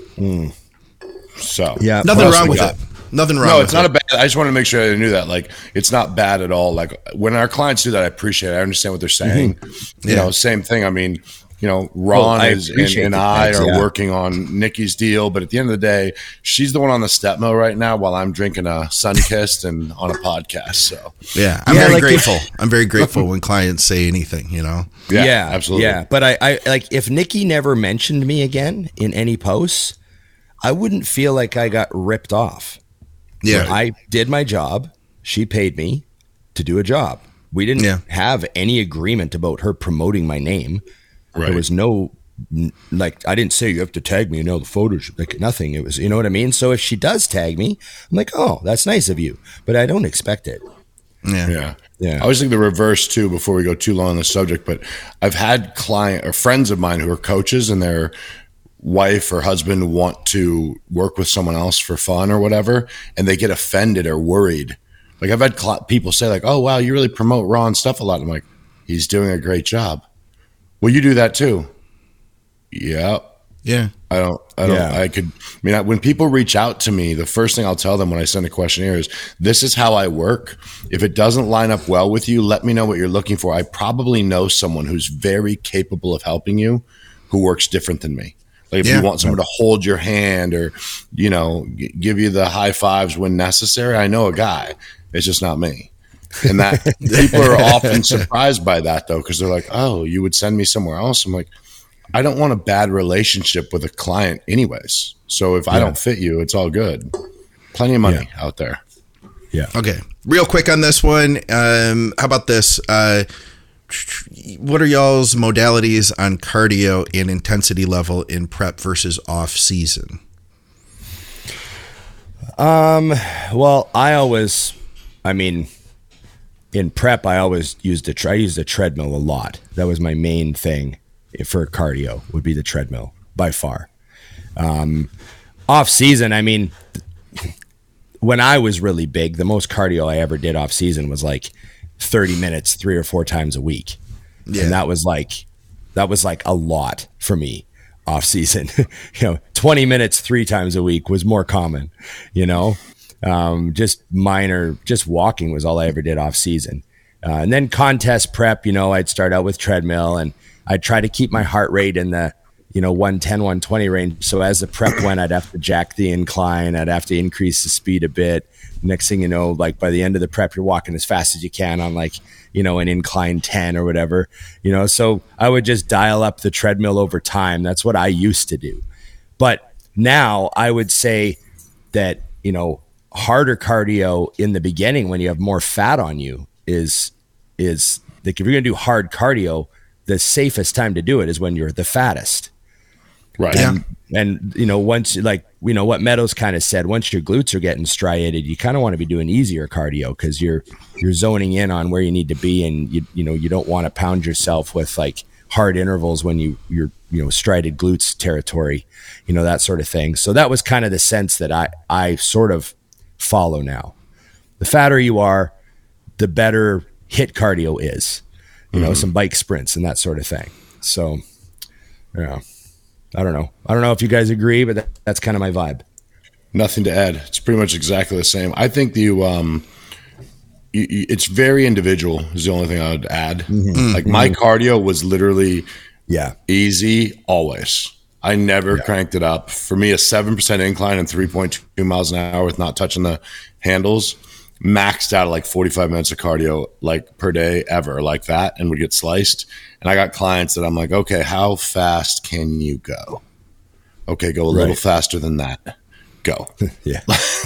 So nothing wrong with it. Nothing wrong. No, it's not a bad. I just wanted to make sure I knew that. Like, it's not bad at all. Like when our clients do that, I appreciate it. I understand what they're saying. Same thing. I mean, Ron and I are working on Nikki's deal, but at the end of the day, she's the one on the step mill right now while I'm drinking a Sunkist and on a podcast. So I'm very grateful. I'm very grateful when clients say anything, Yeah, absolutely. Yeah. But I like if Nikki never mentioned me again in any posts, I wouldn't feel like I got ripped off. Yeah. I did my job. She paid me to do a job. We didn't have any agreement about her promoting my name. Right. There was no, I didn't say you have to tag me, the photos, like nothing. It was, you know what I mean? So if she does tag me, I'm like, oh, that's nice of you. But I don't expect it. Yeah. I always think the reverse too, before we go too long on the subject, but I've had friends of mine who are coaches and their wife or husband want to work with someone else for fun or whatever, and they get offended or worried. Like I've had people say like, oh, wow, you really promote Ron stuff a lot. I'm like, he's doing a great job. Well, you do that too. Yeah. When people reach out to me, the first thing I'll tell them when I send a questionnaire is, this is how I work. If it doesn't line up well with you, let me know what you're looking for. I probably know someone who's very capable of helping you who works different than me. Like if you want someone to hold your hand or, give you the high fives when necessary, I know a guy. It's just not me. And that people are often surprised by that though, because they're like, oh, you would send me somewhere else. I'm like, I don't want a bad relationship with a client anyways. So if I don't fit you, it's all good. Plenty of money out there. Yeah. Okay. Real quick on this one. How about this? what are y'all's modalities on cardio and intensity level in prep versus off season? Well, in prep, I always used I used a treadmill a lot. That was my main thing for cardio, would be the treadmill by far. Off season, when I was really big, the most cardio I ever did off season was like 30 minutes, 3 or 4 times a week. Yeah. And that was like a lot for me off season. 20 minutes 3 times a week was more common, just walking was all I ever did off season. And then contest prep, I'd start out with treadmill, and I'd try to keep my heart rate in the 110, 120 range. So as the prep went, I'd have to jack the incline. I'd have to increase the speed a bit. Next thing you know, like by the end of the prep, you're walking as fast as you can on an incline 10 or whatever, so I would just dial up the treadmill over time. That's what I used to do. But now I would say that, harder cardio in the beginning when you have more fat on you is like, if you're going to do hard cardio, the safest time to do it is when you're the fattest. Right. And once, what Meadows kind of said, once your glutes are getting striated, you kind of want to be doing easier cardio, because you're zoning in on where you need to be, and you don't want to pound yourself with like hard intervals when you're striated glutes territory, that sort of thing. So that was kind of the sense that I sort of follow now. The fatter you are, the better HIIT cardio is, some bike sprints and that sort of thing. So, yeah. I don't know if you guys agree, but that's kind of my vibe. Nothing to add. It's pretty much exactly the same. I think it's very individual is the only thing I would add. Mm-hmm. Like my cardio was literally easy always. I never cranked it up. For me, a 7% incline and 3.2 miles an hour with not touching the handles, maxed out at like 45 minutes of cardio like per day ever, like that, and would get sliced. And I got clients that I'm like, okay, how fast can you go? Okay, go a little faster than that. Go. Yeah.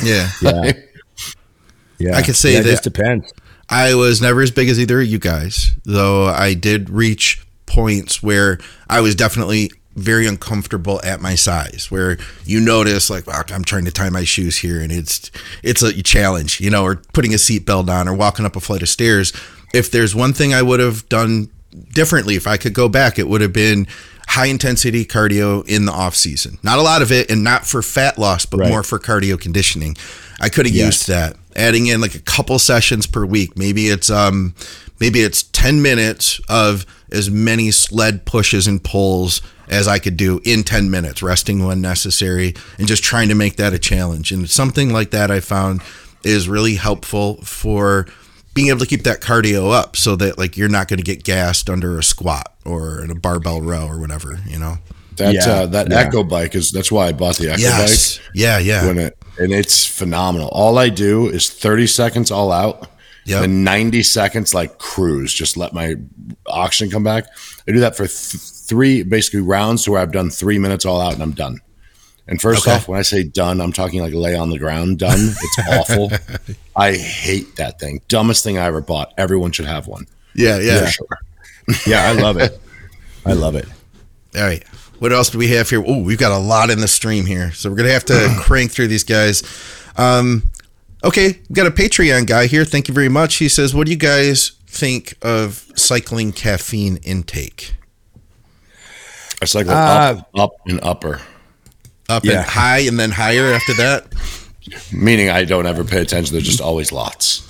I could say that just depends. I was never as big as either of you guys, though I did reach points where I was definitely very uncomfortable at my size, where you notice like, wow, I'm trying to tie my shoes here, and it's a challenge, or putting a seatbelt on or walking up a flight of stairs. If there's one thing I would have done differently, if I could go back, it would have been high intensity cardio in the off season. Not a lot of it, and not for fat loss, but more for cardio conditioning. I could have used that, adding in like a couple sessions per week. Maybe it's 10 minutes of as many sled pushes and pulls as I could do in 10 minutes, resting when necessary, and just trying to make that a challenge. And something like that I found is really helpful for being able to keep that cardio up, so that like you're not going to get gassed under a squat or in a barbell row or whatever, That Echo bike that's why I bought the Echo bike. Yeah. And it's phenomenal. All I do is 30 seconds all out. Yep. And 90 seconds like cruise, just let my oxygen come back. I do that for 3 basically rounds, to where I've done 3 minutes all out and I'm done. And first off, when I say done, I'm talking like lay on the ground done. It's awful. I hate that thing. Dumbest thing I ever bought. Everyone should have one. Yeah. For sure. Yeah, I love it. All right. What else do we have here? Oh, we've got a lot in the stream here, so we're going to have to crank through these guys. Okay, we've got a Patreon guy here. Thank you very much. He says, what do you guys think of cycling caffeine intake? I cycle up and upper. Up and high and then higher after that? Meaning I don't ever pay attention. There's just always lots.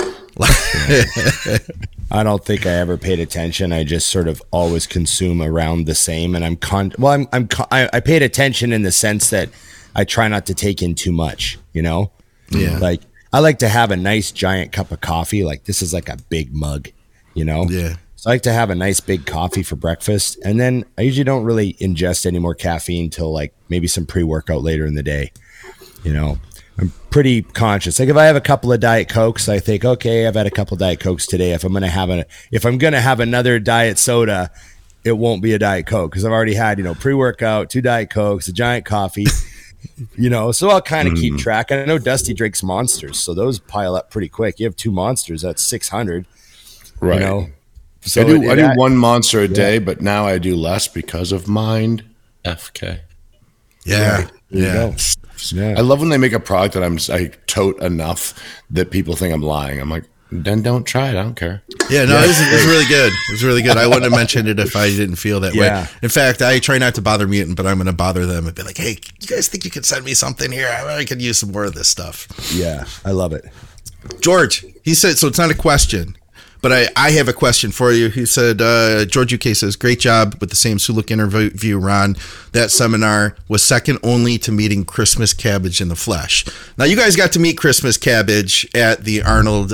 I don't think I ever paid attention. I just sort of always consume around the same. And I paid attention in the sense that I try not to take in too much, Yeah. Like, I like to have a nice giant cup of coffee. Like, this is like a big mug, Yeah. So I like to have a nice big coffee for breakfast. And then I usually don't really ingest any more caffeine till like maybe some pre-workout later in the day. I'm pretty conscious. Like if I have a couple of Diet Cokes, I think, okay, I've had a couple of Diet Cokes today. If I'm going to have another diet soda, it won't be a Diet Coke, because I've already had, pre-workout, 2 Diet Cokes, a giant coffee. So I'll kind of keep track. I know Dusty drinks Monsters, so those pile up pretty quick. You have 2 Monsters, that's 600. Right. So I do one monster a day, but now I do less because of Mind FK. Yeah. Right. Yeah. I love when they make a product that I tote enough that people think I'm lying. I'm like, then don't try it. I don't care. Yeah, no, it was really good. It was really good. I wouldn't have mentioned it if I didn't feel that way. In fact, I try not to bother Mutant, but I'm going to bother them and be like, hey, you guys think you could send me something here? I could use some more of this stuff. Yeah, I love it. George, he said, so it's not a question, but I have a question for you. He said, George UK says, great job with the Sam Sulek interview, Ron. That seminar was second only to meeting Christmas Cabbage in the flesh. Now, you guys got to meet Christmas Cabbage at the Arnold,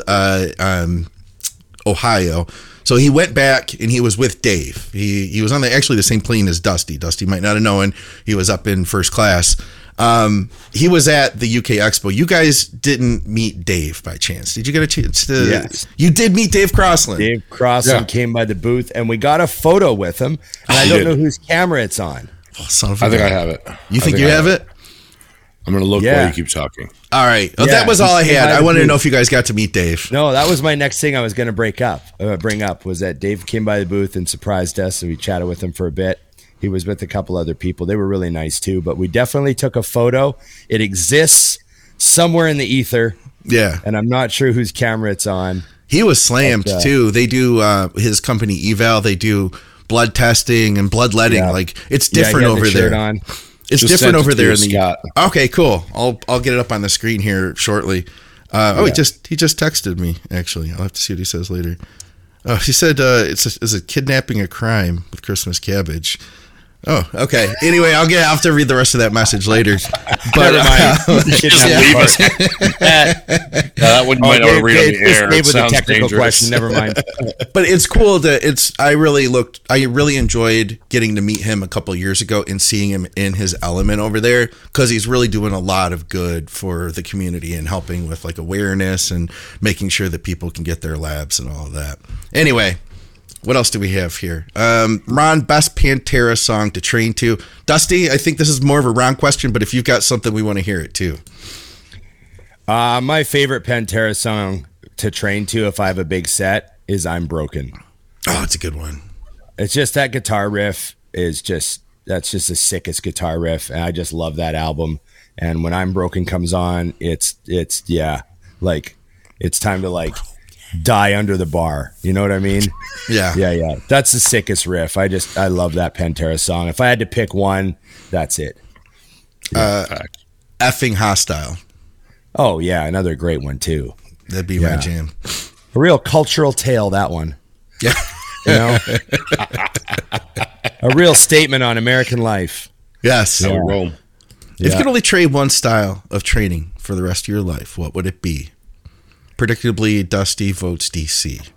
Ohio. So he went back and he was with Dave. He was on actually the same plane as Dusty. Dusty might not have known. He was up in first class. He was at the UK Expo. You guys didn't meet Dave by chance. Did you get a chance to? Yes. You did meet Dave Crossland. Dave Crossland came by the booth and we got a photo with him. And I don't know whose camera it's on. Oh, son of I think I have it. You think you have it? I'm going to look while you keep talking. All right. Well, that was all I had. I wanted to know if you guys got to meet Dave. No, that was my next thing I was going to bring up was that Dave came by the booth and surprised us, and we chatted with him for a bit. He was with a couple other people. They were really nice too, but we definitely took a photo. It exists somewhere in the ether. Yeah. And I'm not sure whose camera it's on. He was slammed too. They do his company Eval. They do blood testing and bloodletting. Yeah. Like it's different over there. It's just different over there in the Scott. Okay, cool. I'll get it up on the screen here shortly. He just texted me actually. I'll have to see what he says later. He said is a kidnapping a crime with Christmas Cabbage. Oh, okay. Anyway, I'll have to read the rest of that message later. But never mind. Just leave us. That one you might not read on the air. It was a technical question. Never mind. But it's cool I really enjoyed getting to meet him a couple of years ago and seeing him in his element over there because he's really doing a lot of good for the community and helping with like awareness and making sure that people can get their labs and all of that. Anyway. What else do we have here? Ron, best Pantera song to train to. Dusty, I think this is more of a Ron question, but if you've got something, we want to hear it too. My favorite Pantera song to train to if I have a big set is I'm Broken. Oh, it's a good one. It's just that guitar riff that's just the sickest guitar riff. And I just love that album. And when I'm Broken comes on, it's time to die under the bar. You know what I mean? Yeah. That's the sickest riff. I love that Pantera song. If I had to pick one, that's it. Effing Hostile. Oh yeah, another great one too. That'd be my jam. A real cultural tale, that one. Yeah. You know? A real statement on American life. Yes. Yeah. If you could only trade one style of training for the rest of your life, what would it be? Predictably, Dusty votes DC.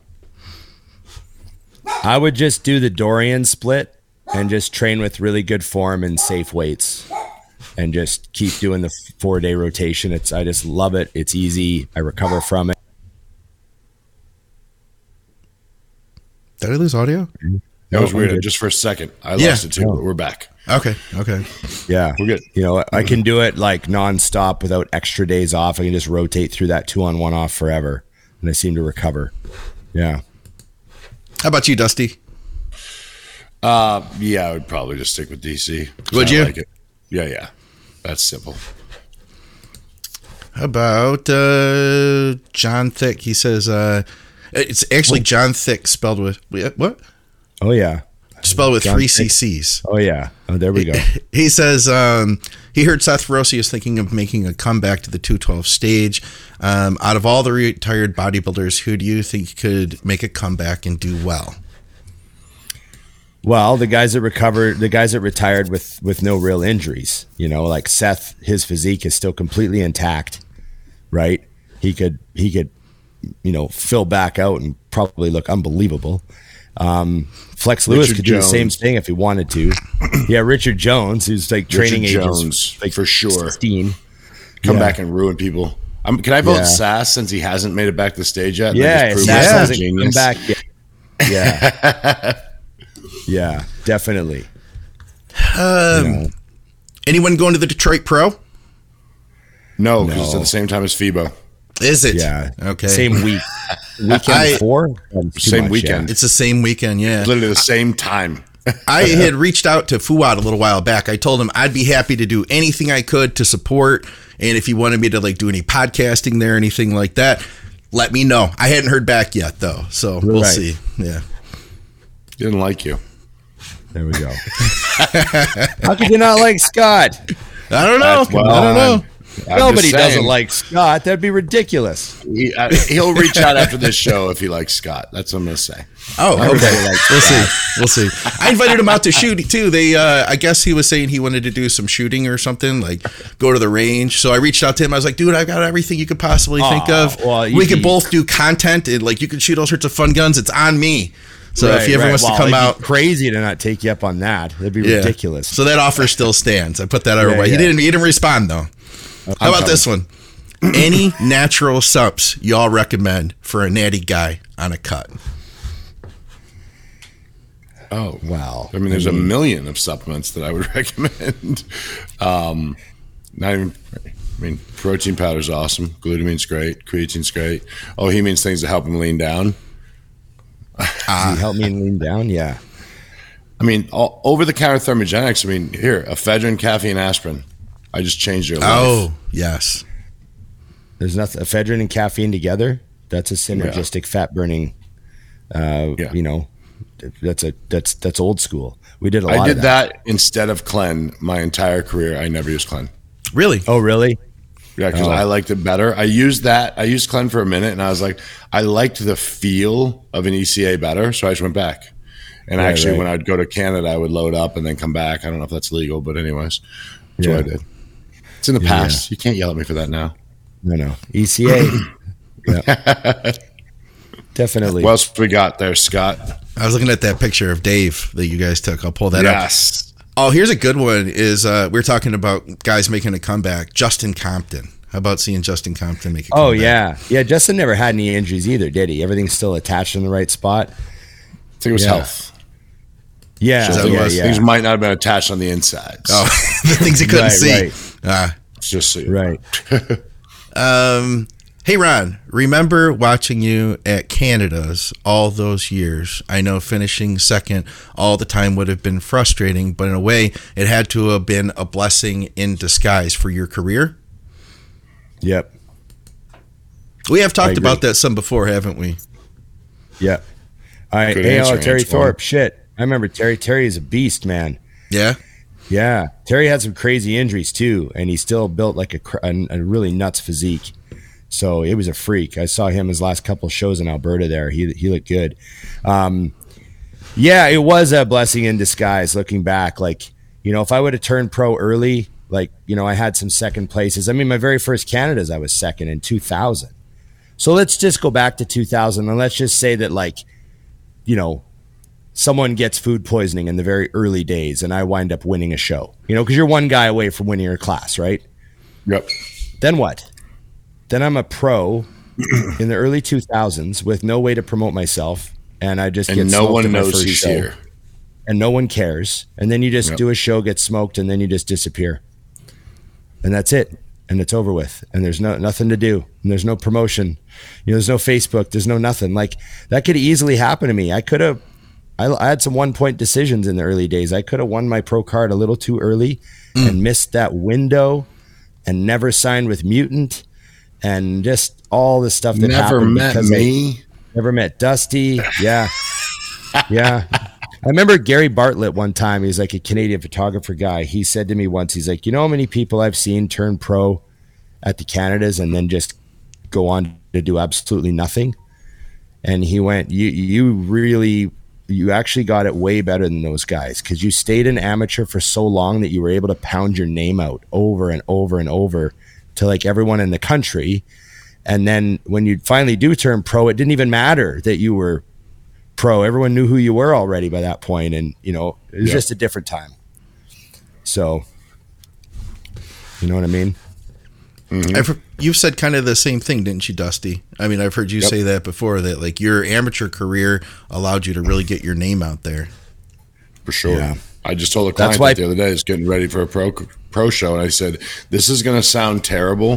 I would just do the Dorian split and just train with really good form and safe weights and just keep doing the 4-day rotation. I just love it. It's easy. I recover from it. Did I lose audio? That was weird. Just for a second. I lost it too, but we're back. Okay. Yeah. We're good. You know, I can do it nonstop without extra days off. I can just rotate through that 2-on-1 off forever. And I seem to recover. Yeah. How about you, Dusty? I would probably just stick with DC. Would you? Like it. Yeah. That's simple. How about John Thick? He says it's actually John Thick spelled with what? Oh yeah. Spelled with 3 CCs. Oh yeah. Oh, there we go. He says he heard Seth Rossi is thinking of making a comeback to the 212 stage. Out of all the retired bodybuilders, who do you think could make a comeback and do well? Well, the guys that retired with no real injuries, you know, like Seth, his physique is still completely intact, right? He could, you know, fill back out and probably look unbelievable. Flex Lewis could do the same thing if he wanted to. Yeah, Richard Jones, who's training ages, for sure. 16. Come back and ruin people. Can I vote Sass since he hasn't made it back to the stage yet? Yeah, Sass hasn't come back yet. Yeah. Yeah, definitely. Anyone going to the Detroit Pro? No, because it's at the same time as FIBO. Is it? Yeah. Okay. Same week. Weekend before? Same weekend. Yeah. It's the same weekend, yeah. Literally the same time. I had reached out to Fuad a little while back. I told him I'd be happy to do anything I could to support. And if he wanted me to like do any podcasting there, anything like that, let me know. I hadn't heard back yet though. So we'll see. Yeah. Didn't like you. There we go. How could you not like Scott? I don't know. I don't know. Nobody doesn't like Scott. That'd be ridiculous. He'll reach out after this show if he likes Scott. That's what I'm going to say. Oh, okay. We'll see. I invited him out to shoot too. I guess he was saying he wanted to do some shooting or something, like go to the range. So I reached out to him. I was like, dude, I've got everything you could possibly think of. Well, we could both do content and like you could shoot all sorts of fun guns. It's on me. So if he ever wants to come out, crazy to not take you up on that. That'd be ridiculous. So that offer still stands. I put that our way. He didn't respond though. How about this one? Any natural subs y'all recommend for a natty guy on a cut? Oh, wow. I mean, there's a million of supplements that I would recommend. Protein powder's awesome. Glutamine's great. Creatine's great. Oh, he means things that help him lean down. Does he help me lean down? Yeah. I mean, over-the-counter thermogenics. I mean, here, ephedrine, caffeine, aspirin. I just changed your life. Oh, yes. There's nothing. Ephedrine and caffeine together. That's a synergistic fat burning. You know, that's old school. We did a lot. I did that instead of Clen my entire career. I never used Clen. Really? Oh, really? Yeah, because I liked it better. I used Clen for a minute, and I was like, I liked the feel of an ECA better, so I just went back. And when I'd go to Canada, I would load up and then come back. I don't know if that's legal, but anyways, that's what I did. It's in the past. You can't yell at me for that now. No. ECA. Definitely. What else we got there, Scott? I was looking at that picture of Dave that you guys took. I'll pull that up. Yes. Oh, here's a good one. We're talking about guys making a comeback. Justin Compton. How about seeing Justin Compton make a comeback? Oh, yeah. Yeah, Justin never had any injuries either, did he? Everything's still attached in the right spot. I think it was health. Yeah. Things might not have been attached on the inside. Oh, the things he couldn't see. Right. Just so right. Hey, Ron, remember watching you at Canada's all those years? I know finishing second all the time would have been frustrating, but in a way, it had to have been a blessing in disguise for your career. Yep. We have talked about that some before, haven't we? Yep. Terry Thorpe. Shit. I remember Terry. Terry is a beast, man. Yeah? Yeah. Terry had some crazy injuries, too, and he still built like a really nuts physique. So it was a freak. I saw him his last couple of shows in Alberta there. He looked good. Yeah, it was a blessing in disguise looking back. Like, you know, if I would have turned pro early, like, you know, I had some second places. I mean, my very first Canada's, I was second in 2000. So let's just go back to 2000 and let's just say that, like, you know, someone gets food poisoning in the very early days and I wind up winning a show, you know, because you're one guy away from winning your class, right? Yep. Then what? Then I'm a pro in the early 2000s with no way to promote myself, and I just get no smoked one my knows first he's show, here, and no one cares. And then you just do a show, get smoked, and then you just disappear, and that's it, and it's over with. And there's nothing to do, and there's no promotion, you know, there's no Facebook, there's no nothing. Like that could easily happen to me. I had some 1-point decisions in the early days. I could have won my pro card a little too early and missed that window, and never signed with Mutant. And just all the stuff that happened because never met Dusty. Yeah. Yeah. I remember Gary Bartlett one time. He's like a Canadian photographer guy. He said to me once, he's like, you know how many people I've seen turn pro at the Canadas and then just go on to do absolutely nothing? And he went, you actually got it way better than those guys because you stayed an amateur for so long that you were able to pound your name out over and over and over to like everyone in the country. And then when you finally do turn pro, it didn't even matter that you were pro. Everyone knew who you were already by that point. And, you know, it was just a different time. So, you know what I mean? Mm-hmm. You've said kind of the same thing, didn't you, Dusty? I mean, I've heard you say that before, that like your amateur career allowed you to really get your name out there. For sure. Yeah. I just told a client the other day, I was getting ready for a pro show, and I said, this is going to sound terrible,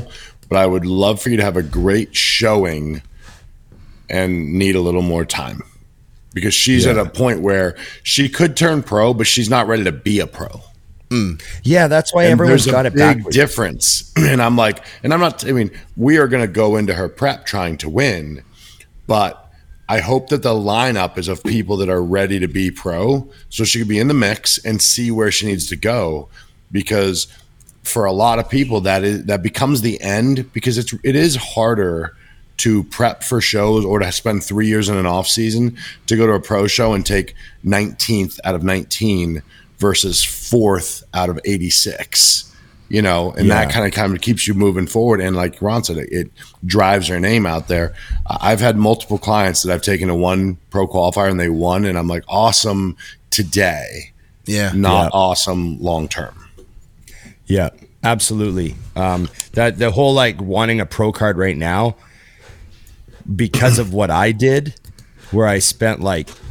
but I would love for you to have a great showing and need a little more time, because she's at a point where she could turn pro, but she's not ready to be a pro. Yeah, that's why everyone's got it back. Big difference. And I'm like, we are going to go into her prep trying to win, but I hope that the lineup is of people that are ready to be pro, so she could be in the mix and see where she needs to go. Because for a lot of people, that becomes the end, because it is harder to prep for shows or to spend 3 years in an off season to go to a pro show and take 19th out of 19 versus 4th out of 86, that kind of keeps you moving forward. And like Ron said, it drives her name out there. I've had multiple clients that I've taken to one pro qualifier and they won, and I'm like, awesome today. Yeah. Not awesome long-term. Yeah, absolutely. That the whole like wanting a pro card right now, because of what I did, where I spent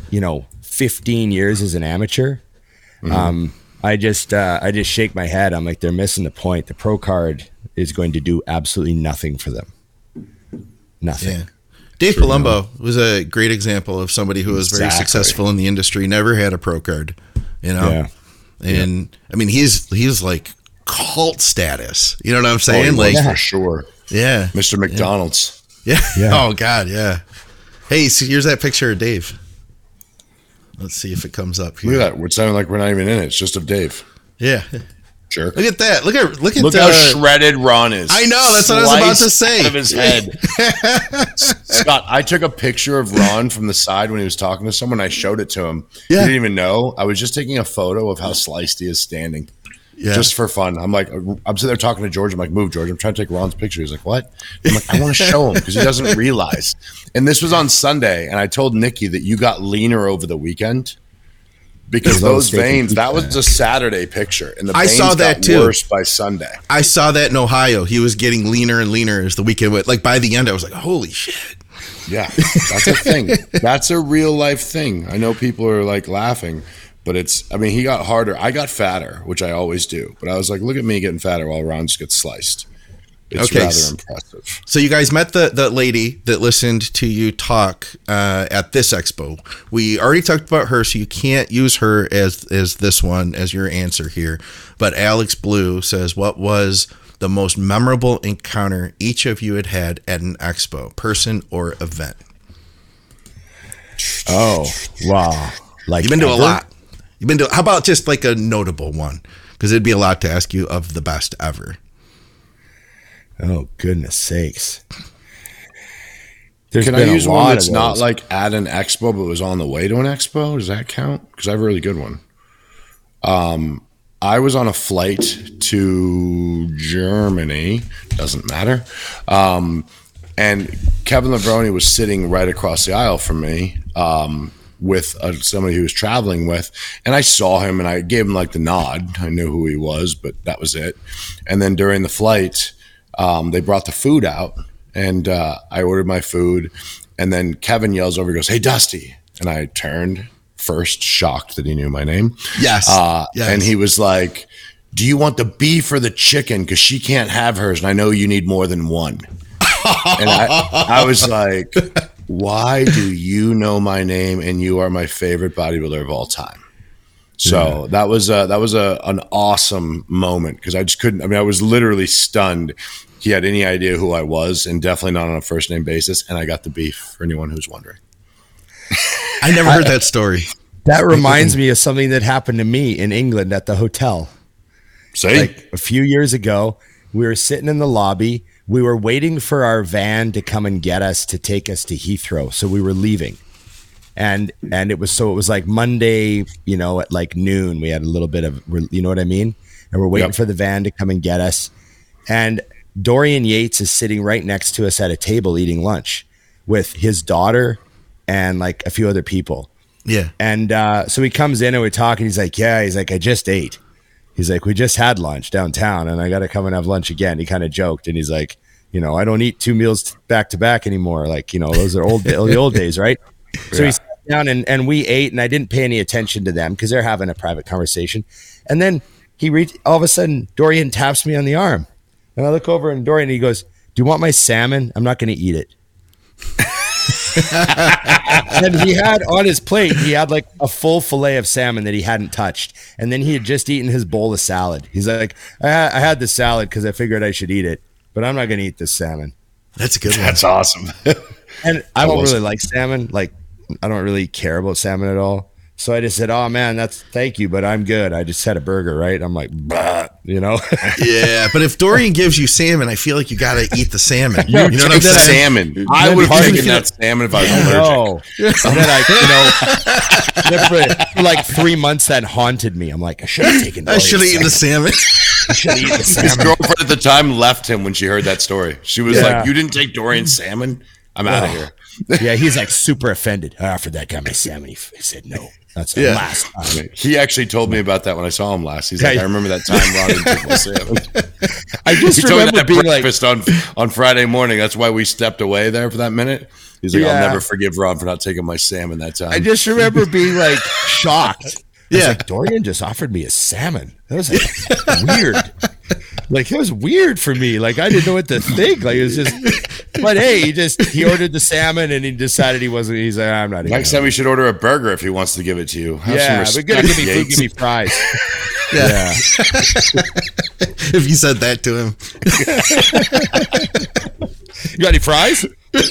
15 years as an amateur. I just shake my head. I'm like, they're missing the point. The pro card is going to do absolutely nothing for them. Nothing. Yeah. Dave Palumbo was a great example of somebody who was very successful in the industry, never had a pro card, Yeah. And I mean, he's like cult status. You know what I'm saying? For sure. Yeah. Mr. McDonald's. Yeah. Oh God. Yeah. Hey, so here's that picture of Dave. Let's see if it comes up here. Look at that. We're sounding like we're not even in it. It's just of Dave. Yeah. Sure. Look at that. Look how shredded Ron is. I know. That's what I was about to say. Out of his head. Scott, I took a picture of Ron from the side when he was talking to someone. I showed it to him. Yeah. He didn't even know. I was just taking a photo of how sliced he is standing. Yeah. Just for fun. I'm sitting there talking to George. I'm like, move, George. I'm trying to take Ron's picture. He's like, what? I'm like, I want to show him, because he doesn't realize. And this was on Sunday, and I told Nikki that you got leaner over the weekend because those veins, that was a Saturday picture. And the veins saw that got too. Worse by Sunday. I saw that in Ohio. He was getting leaner and leaner as the weekend went. Like by the end, I was like, holy shit. Yeah, that's a thing. That's a real life thing. I know people are like laughing. But he got harder. I got fatter, which I always do. But I was like, look at me getting fatter while Ron just gets sliced. It's rather impressive. So you guys met the lady that listened to you talk at this expo. We already talked about her, so you can't use her as this one as your answer here. But Alex Blue says, what was the most memorable encounter each of you had at an expo, person or event? Oh, wow. Like you've been to a lot. How about just like a notable one? Because it'd be a lot to ask you of the best ever. Oh, goodness sakes. Can I use one that's not like at an expo, but was on the way to an expo? Does that count? Because I have a really good one. I was on a flight to Germany. Doesn't matter. And Kevin Levrone was sitting right across the aisle from me. With somebody he was traveling with, and I saw him and I gave him like the nod. I knew who he was, but that was it. And then during the flight, they brought the food out, and I ordered my food, and then Kevin yells over, he goes, "Hey, Dusty!" And I turned first, shocked that he knew my name. Yes. And he was like, "Do you want the beef or the chicken? Because she can't have hers, and I know you need more than one." And I was like, why do you know my name and you are my favorite bodybuilder of all time? So that was an awesome moment, because I just couldn't. I was literally stunned. He had any idea who I was, and definitely not on a first name basis. And I got the beef, for anyone who's wondering. I never heard that story. That reminds me of something that happened to me in England at the hotel. Like a few years ago, we were sitting in the lobby. We were waiting for our van to come and get us to take us to Heathrow. So we were leaving. And it was like Monday, at like noon, we had a little bit of, you know what I mean? And we're waiting for the van to come and get us. And Dorian Yates is sitting right next to us at a table eating lunch with his daughter and like a few other people. Yeah. And so he comes in and we're talking. He's like, I just ate. He's like, we just had lunch downtown and I got to come and have lunch again. He kind of joked and he's like, I don't eat 2 meals back to back anymore. Like, those are the old days, right? So he sat down and we ate, and I didn't pay any attention to them because they're having a private conversation. And then all of a sudden, Dorian taps me on the arm. And I look over and Dorian, he goes, do you want my salmon? I'm not going to eat it. And he had on his plate, he had like a full fillet of salmon that he hadn't touched. And then he had just eaten his bowl of salad. He's like, I had the salad because I figured I should eat it, but I'm not going to eat this salmon. That's a good one. That's awesome. And I don't really like salmon. Like, I don't really care about salmon at all. So I just said, oh man, thank you, but I'm good. I just had a burger, right? I'm like, bah, you know? Yeah, but if Dorian gives you salmon, I feel like you got to eat the salmon. You know what I'm saying? Salmon. I would have taken that salmon if I was allergic. And then for like 3 months that haunted me. I'm like, I should have taken I should have eaten the salmon. I should have eaten the salmon. His girlfriend at the time left him when she heard that story. She was like, you didn't take Dorian's salmon? I'm out of here. Yeah, he's like super offended. I offered that guy my salmon. He said no. That's the last time. He actually told me about that when I saw him last. He's like, I remember that time Ron didn't take my salmon. I just remember being like, on Friday morning. That's why we stepped away there for that minute. He's like, I'll never forgive Ron for not taking my salmon that time. I just remember being like shocked. I was like, Dorian just offered me a salmon. That was like weird. Like, it was weird for me. Like, I didn't know what to think. Like, it was just, but hey, he ordered the salmon and he decided he's like, I'm not eating Next time we should order a burger if he wants to give it to you. Have some respect, but give me food, give me fries. Yeah. If you said that to him. You got any fries?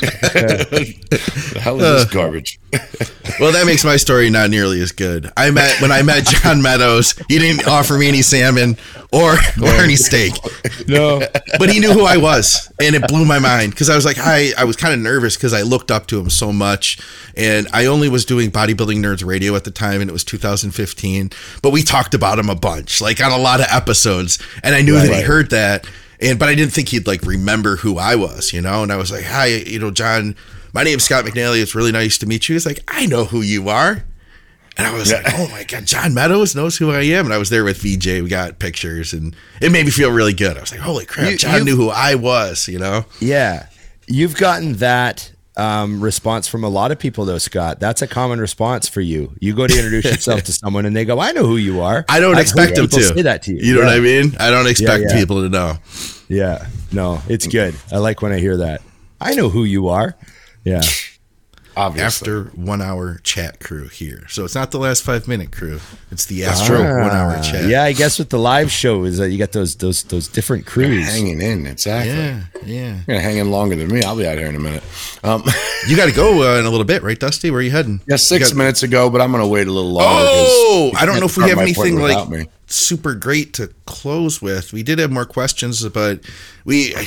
The hell is this garbage? Well, that makes my story not nearly as good. When I met John Meadows, he didn't offer me any salmon or any steak. No, but he knew who I was, and it blew my mind because I was like, I was kind of nervous because I looked up to him so much, and I only was doing Bodybuilding Nerds Radio at the time, and it was 2015. But we talked about him a bunch, like on a lot of episodes, and I knew that he heard that. But I didn't think he'd like remember who I was, you know? And I was like, hi, John, my name's Scott McNally. It's really nice to meet you. He's like, I know who you are. And I was like, oh my God, John Meadows knows who I am. And I was there with VJ. We got pictures and it made me feel really good. I was like, holy crap, John knew who I was, you know? Yeah. You've gotten that response from a lot of people though, Scott. That's a common response for you. You go to introduce yourself to someone and they go, I know who you are. I don't expect them to say that to you. You know what I mean? I don't expect people to know. Yeah. No, it's good. I like when I hear that. I know who you are. Yeah. Obviously. After 1 hour chat crew here. So it's not the last 5 minute crew. It's the after 1 hour chat. Yeah, I guess with the live show is that you got those different crews. Hanging in, exactly. Yeah. You're gonna hang in longer than me. I'll be out here in a minute. You got to go in a little bit, right, Dusty? Where are you heading? Yeah, 6 minutes ago, but I'm gonna wait a little longer. Oh, I don't know if we have anything like super great to close with. We did have more questions, but I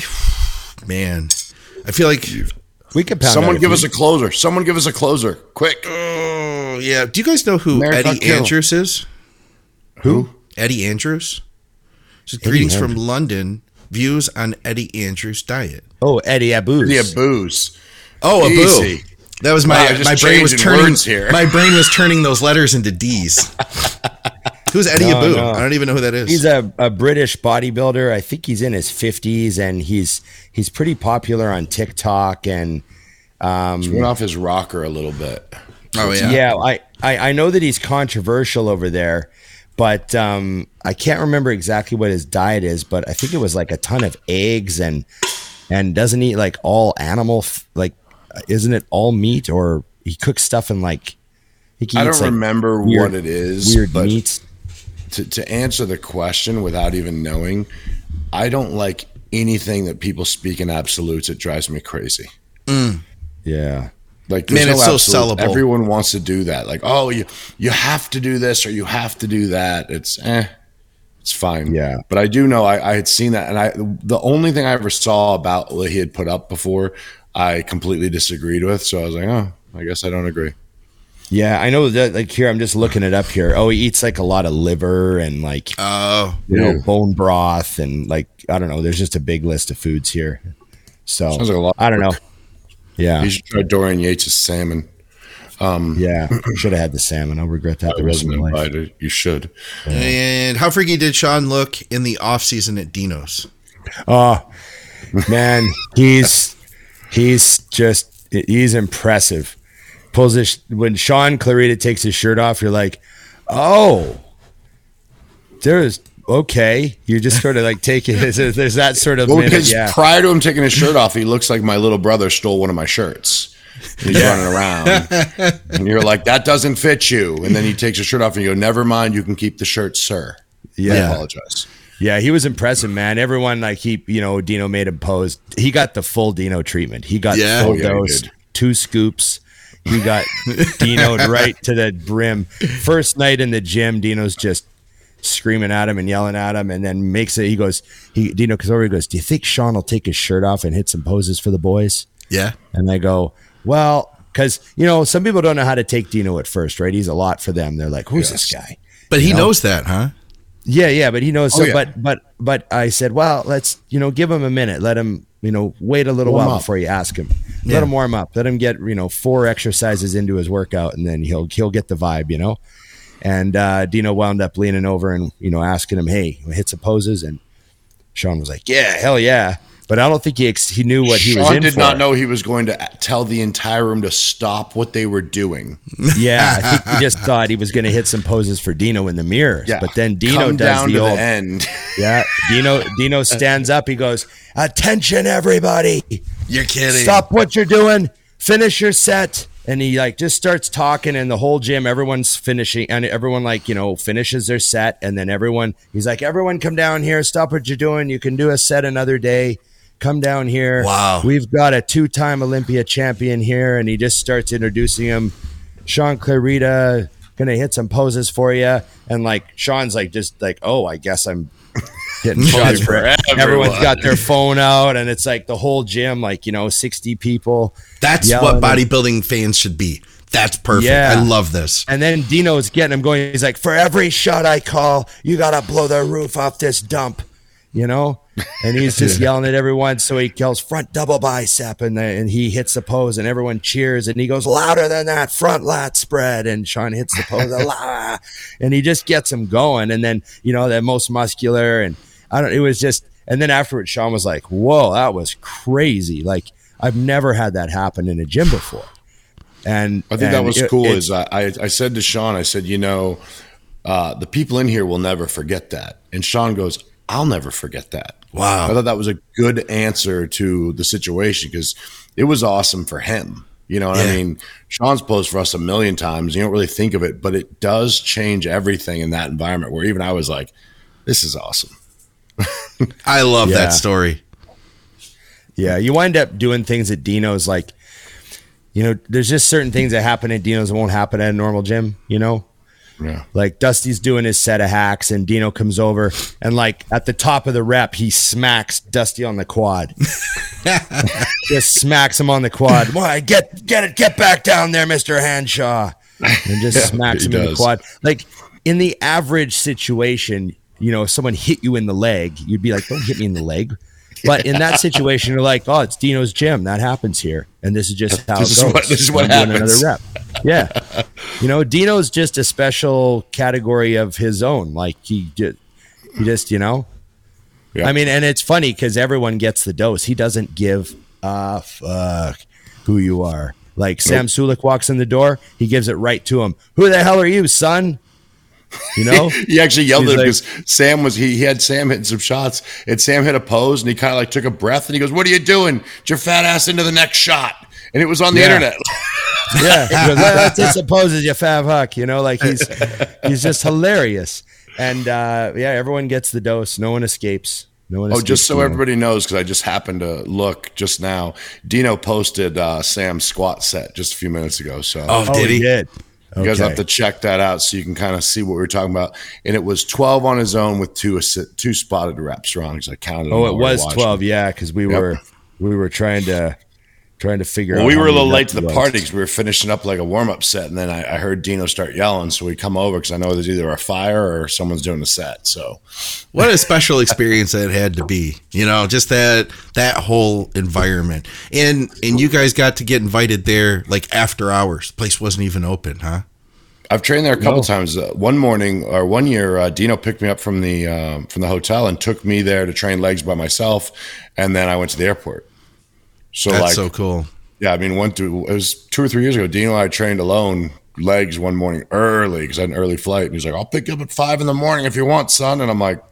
feel like we could. Someone give us a closer. Someone give us a closer, quick. Oh yeah. Do you guys know who Eddie Andrews is? Who? Eddie Andrews. Just greetings from London. Views on Eddie Andrews' diet. Oh, Eddie Abbouz. Eddie Abbouz. Oh, Abbouz. That was my brain was turning here. My brain was turning those letters into D's. Who's Eddie Abbouz? I don't even know who that is. He's a British bodybuilder. I think he's in his 50s, and he's pretty popular on TikTok. And he's went off his rocker a little bit. Oh yeah, yeah. I know that he's controversial over there, but I can't remember exactly what his diet is. But I think it was like a ton of eggs and doesn't eat like all animal. Isn't it all meat, or he cooks stuff in like? I don't remember what it is. Weird meats. To answer the question without even knowing, I don't like anything that people speak in absolutes. It drives me crazy. Yeah. Like, man, it's so sellable. Everyone wants to do that. Like, oh, you have to do this or you have to do that. It's fine. Yeah. But I do know I had seen that, and the only thing I ever saw about what he had put up before, I completely disagreed with. So I was like, oh, I guess I don't agree. Yeah, I know that. Like, here, I'm just looking it up here. Oh, he eats like a lot of liver and like, bone broth and like, I don't know. There's just a big list of foods here. So sounds like a lot. I don't know. Yeah, you should try Dorian Yates' salmon. Yeah, should have had the salmon. I'll regret that the rest of my life. You should. Yeah. And how freaky did Sean look in the off season at Dino's? Oh man, he's impressive. Pulls this when Sean Clarita takes his shirt off. You're like, oh, there's okay, you just sort of like take it. There's that sort of Well, minute, because yeah. prior to him taking his shirt off, he looks like my little brother stole one of my shirts. He's running around, and you're like, "That doesn't fit you." And then he takes his shirt off, and you go, "Never mind, you can keep the shirt, sir." Yeah. I apologize. Yeah, he was impressive, man. Everyone Dino made him pose. He got the full Dino treatment. He got the full dose, 2 scoops. He got Dino'd right to the brim. First night in the gym, Dino's just screaming at him and yelling at him, and then Dino comes over, he goes, "Do you think Sean will take his shirt off and hit some poses for the boys?" Yeah. And I go, well, because, some people don't know how to take Dino at first, right? He's a lot for them. They're like, who's this guy? But he knows that, huh? Yeah, but he knows. But I said, well, let's, give him a minute. Let him, wait a little while before you ask him. Yeah. Let him warm up. Let him get, 4 exercises into his workout, and then he'll get the vibe, And Dino wound up leaning over and, asking him, hey, hit some poses. And Sean was like, yeah, hell yeah. But I don't think he knew what he was in for. Sean did not know he was going to tell the entire room to stop what they were doing. Yeah, I think he just thought he was going to hit some poses for Dino in the mirror. Yeah. But then Dino Come does down the to old the end. Yeah, Dino stands up. He goes, "Attention, everybody! You're kidding. Stop what you're doing. Finish your set." And he just starts talking, and the whole gym, everyone's finishing, and everyone finishes their set, and then he's like, "Everyone, come down here. Stop what you're doing. You can do a set another day. Come down here. Wow. We've got a 2-time Olympia champion here." And he just starts introducing him. Sean Clarita, gonna hit some poses for you. And Sean's oh, I guess I'm hitting shots for everyone's got their phone out, and it's the whole gym, 60 people. That's what bodybuilding fans should be. That's perfect. Yeah. I love this. And then Dino's getting him going. He's like, "For every shot I call, you gotta blow the roof off this dump." And he's just yelling at everyone. So he kills front double bicep, and he hits the pose, and everyone cheers, and he goes, "Louder than that, front lat spread." And Sean hits the pose, and he just gets him going. And then, the most muscular, and it was just, and then afterwards, Sean was like, "Whoa, that was crazy. I've never had that happen in a gym before." And I think that was cool. I said to Sean, I said, the people in here will never forget that. And Sean goes, "I'll never forget that." Wow. I thought that was a good answer to the situation, because it was awesome for him. You know what I mean? Sean's posed for us a million times. You don't really think of it, but it does change everything in that environment, where even I was like, this is awesome. I love that story. Yeah, you wind up doing things at Dino's there's just certain things that happen at Dino's that won't happen at a normal gym, Yeah. Dusty's doing his set of hacks, and Dino comes over, and at the top of the rep, he smacks Dusty on the quad. Just smacks him on the quad. "Why, get back down there, Mr. Hanshaw." And just smacks him in the quad. In the average situation, if someone hit you in the leg, you'd be like, "Don't hit me in the leg." But in that situation, you're like, "Oh, it's Dino's gym. That happens here. And this is just how it goes. This is what happens." Another rep. Yeah. Dino's just a special category of his own. He just, Yeah. I mean, and it's funny because everyone gets the dose. He doesn't give a fuck who you are. Sam Sulek walks in the door, he gives it right to him. "Who the hell are you, son?" He actually yelled at him because Sam he had Sam hitting some shots, and Sam hit a pose, and he kind of took a breath, and he goes, "What are you doing? Get your fat ass into the next shot." And it was on the internet. Yeah, he goes, "That's his poses, you fat fuck." He's just hilarious. And everyone gets the dose. No one escapes. Just so everybody knows, because I just happened to look just now, Dino posted Sam's squat set just a few minutes ago. So did he? Did. You guys have to check that out so you can kind of see what we were talking about. And it was 12 on his own with two spotted reps wrong, because I counted. Oh, it was 12, because we were trying to figure out. Well, we were a little late to the party because we were finishing up a warm-up set, and then I heard Dino start yelling, so we come over because I know there's either a fire or someone's doing a set. So, what a special experience that had to be, just that whole environment. And you guys got to get invited there after hours. The place wasn't even open, huh? I've trained there a couple times. One year, Dino picked me up from the hotel and took me there to train legs by myself, and then I went to the airport. So that's so cool. Yeah, I mean, it was 2 or 3 years ago. Dino and I trained alone legs one morning early because I had an early flight, and he's like, "I'll pick you up at 5 a.m. if you want, son." And I'm like,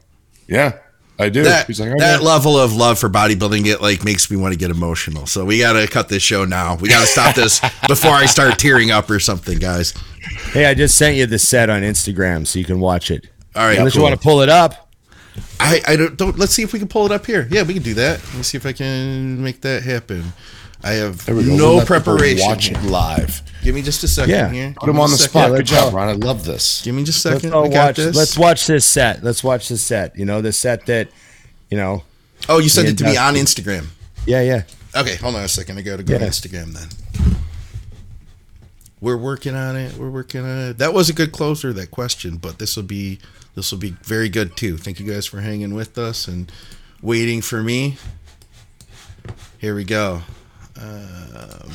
Yeah, I do. He's like, that level of love for bodybuilding, it like makes me want to get emotional. So we got to cut this show now. We got to stop this before I start tearing up or something, guys. Hey, I just sent you the set on Instagram so you can watch it. All right. Unless you want to pull it up. I don't. Let's see if we can pull it up here. Yeah, we can do that. Let me see if I can make that happen. I have no preparation. Watch it live. Give me just a second here. Put him on the spot. Good job, Ron. I love this. Give me just a second. Let's watch this set. Let's watch this set. You know, the set that, you know. Oh, you sent it to me on Instagram. Yeah. Okay, hold on a second. I got to go to Instagram then. We're working on it. That was a good closer, that question, but this will be very good too. Thank you guys for hanging with us and waiting for me. Here we go. And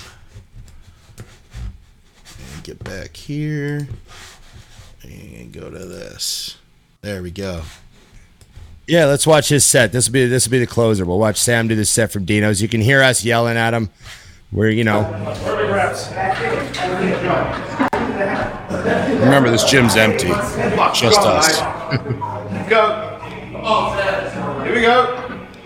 get back here and go to this. There we go. Yeah, let's watch his set. This will be the closer. We'll watch Sam do this set from Dino's. You can hear us yelling at him. We're, you know. Remember, this gym's empty. Just us. Go. Here we go.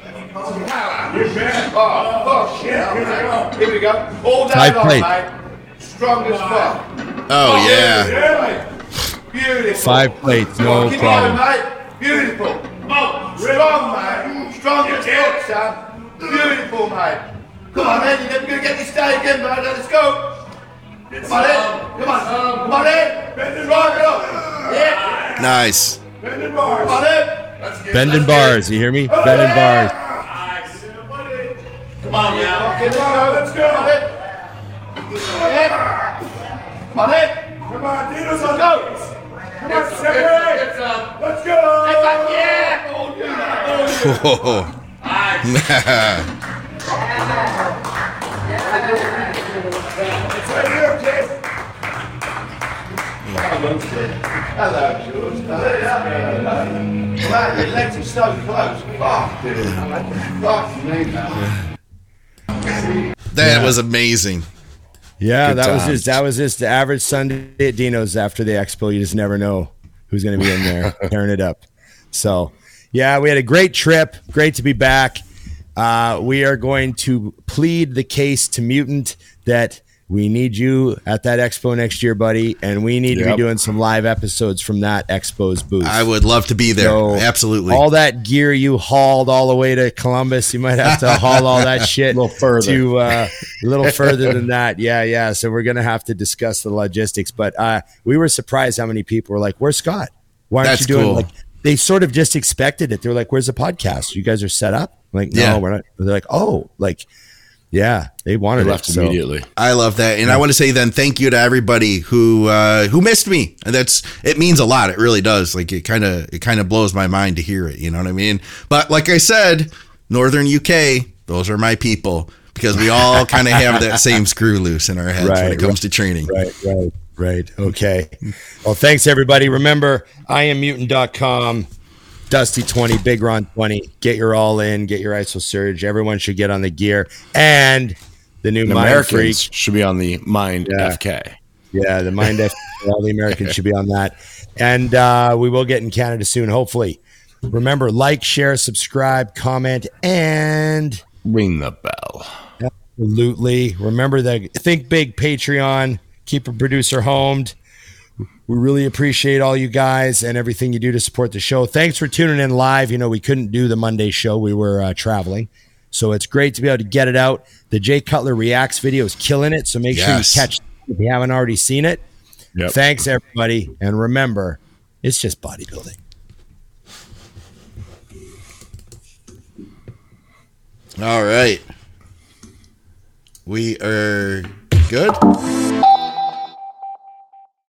Oh, shit. Here we go. All day long, mate. Strong as fuck. Oh, yeah. Beautiful. 5 plates, no problem. Mate. Beautiful. Strong, mate. Strong as fuck, son. Beautiful, mate. Come on, man. You're going to get this day again, mate. Let's go. Come on, in. Come on, in. Drive it up. Yeah. Nice. Bending bars. Come on, in. Bending bars. You hear me? Bending bars. Come on, now. Let's go. Come on, in. Come on, Dino's on. Go. Come on, separate. Let's go. Yeah. Whoa. It's right here, kid. Hello, George. Wow, your legs are so close. That was amazing. Yeah, that was just the average Sunday at Dino's after the expo. You just never know who's going to be in there tearing it up. So, yeah, we had a great trip. Great to be back. We are going to plead the case to Mutant that we need you at that expo next year, buddy, and we need to be doing some live episodes from that expo's booth. I would love to be there. So, absolutely. All that gear you hauled all the way to Columbus, you might have to haul all that shit a little further. To a little further than that. Yeah. So we're gonna have to discuss the logistics. But we were surprised how many people were like, "Where's Scott? Why aren't you doing?" Cool. Like they sort of just expected it. They're like, "Where's the podcast? You guys are set up?" I'm like, no, we're not. They're like, "Oh, like." Yeah, they wanted left it immediately. I love that, and I want to say then thank you to everybody who missed me. It means a lot. It really does. Like it kind of blows my mind to hear it. You know what I mean? But like I said, Northern UK, those are my people because we all kind of have that same screw loose in our heads when it comes to training. Right. Okay. Well, thanks everybody. Remember, IamMutant.com. Dusty20, Big Ron 20. Get your all in, get your ISO surge. Everyone should get on the gear. And the new Mind Freak should be on the Mind FK. Yeah, the Mind FK. All the Americans should be on that. And we will get in Canada soon, hopefully. Remember, like, share, subscribe, comment, and ring the bell. Absolutely. Remember the Think Big Patreon. Keep a producer homed. We really appreciate all you guys and everything you do to support the show. Thanks for tuning in live. You know, we couldn't do the Monday show. We were traveling. So it's great to be able to get it out. The Jay Cutler Reacts video is killing it. So make sure you catch it if you haven't already seen it. Yep. Thanks, everybody. And remember, it's just bodybuilding. All right. We are good.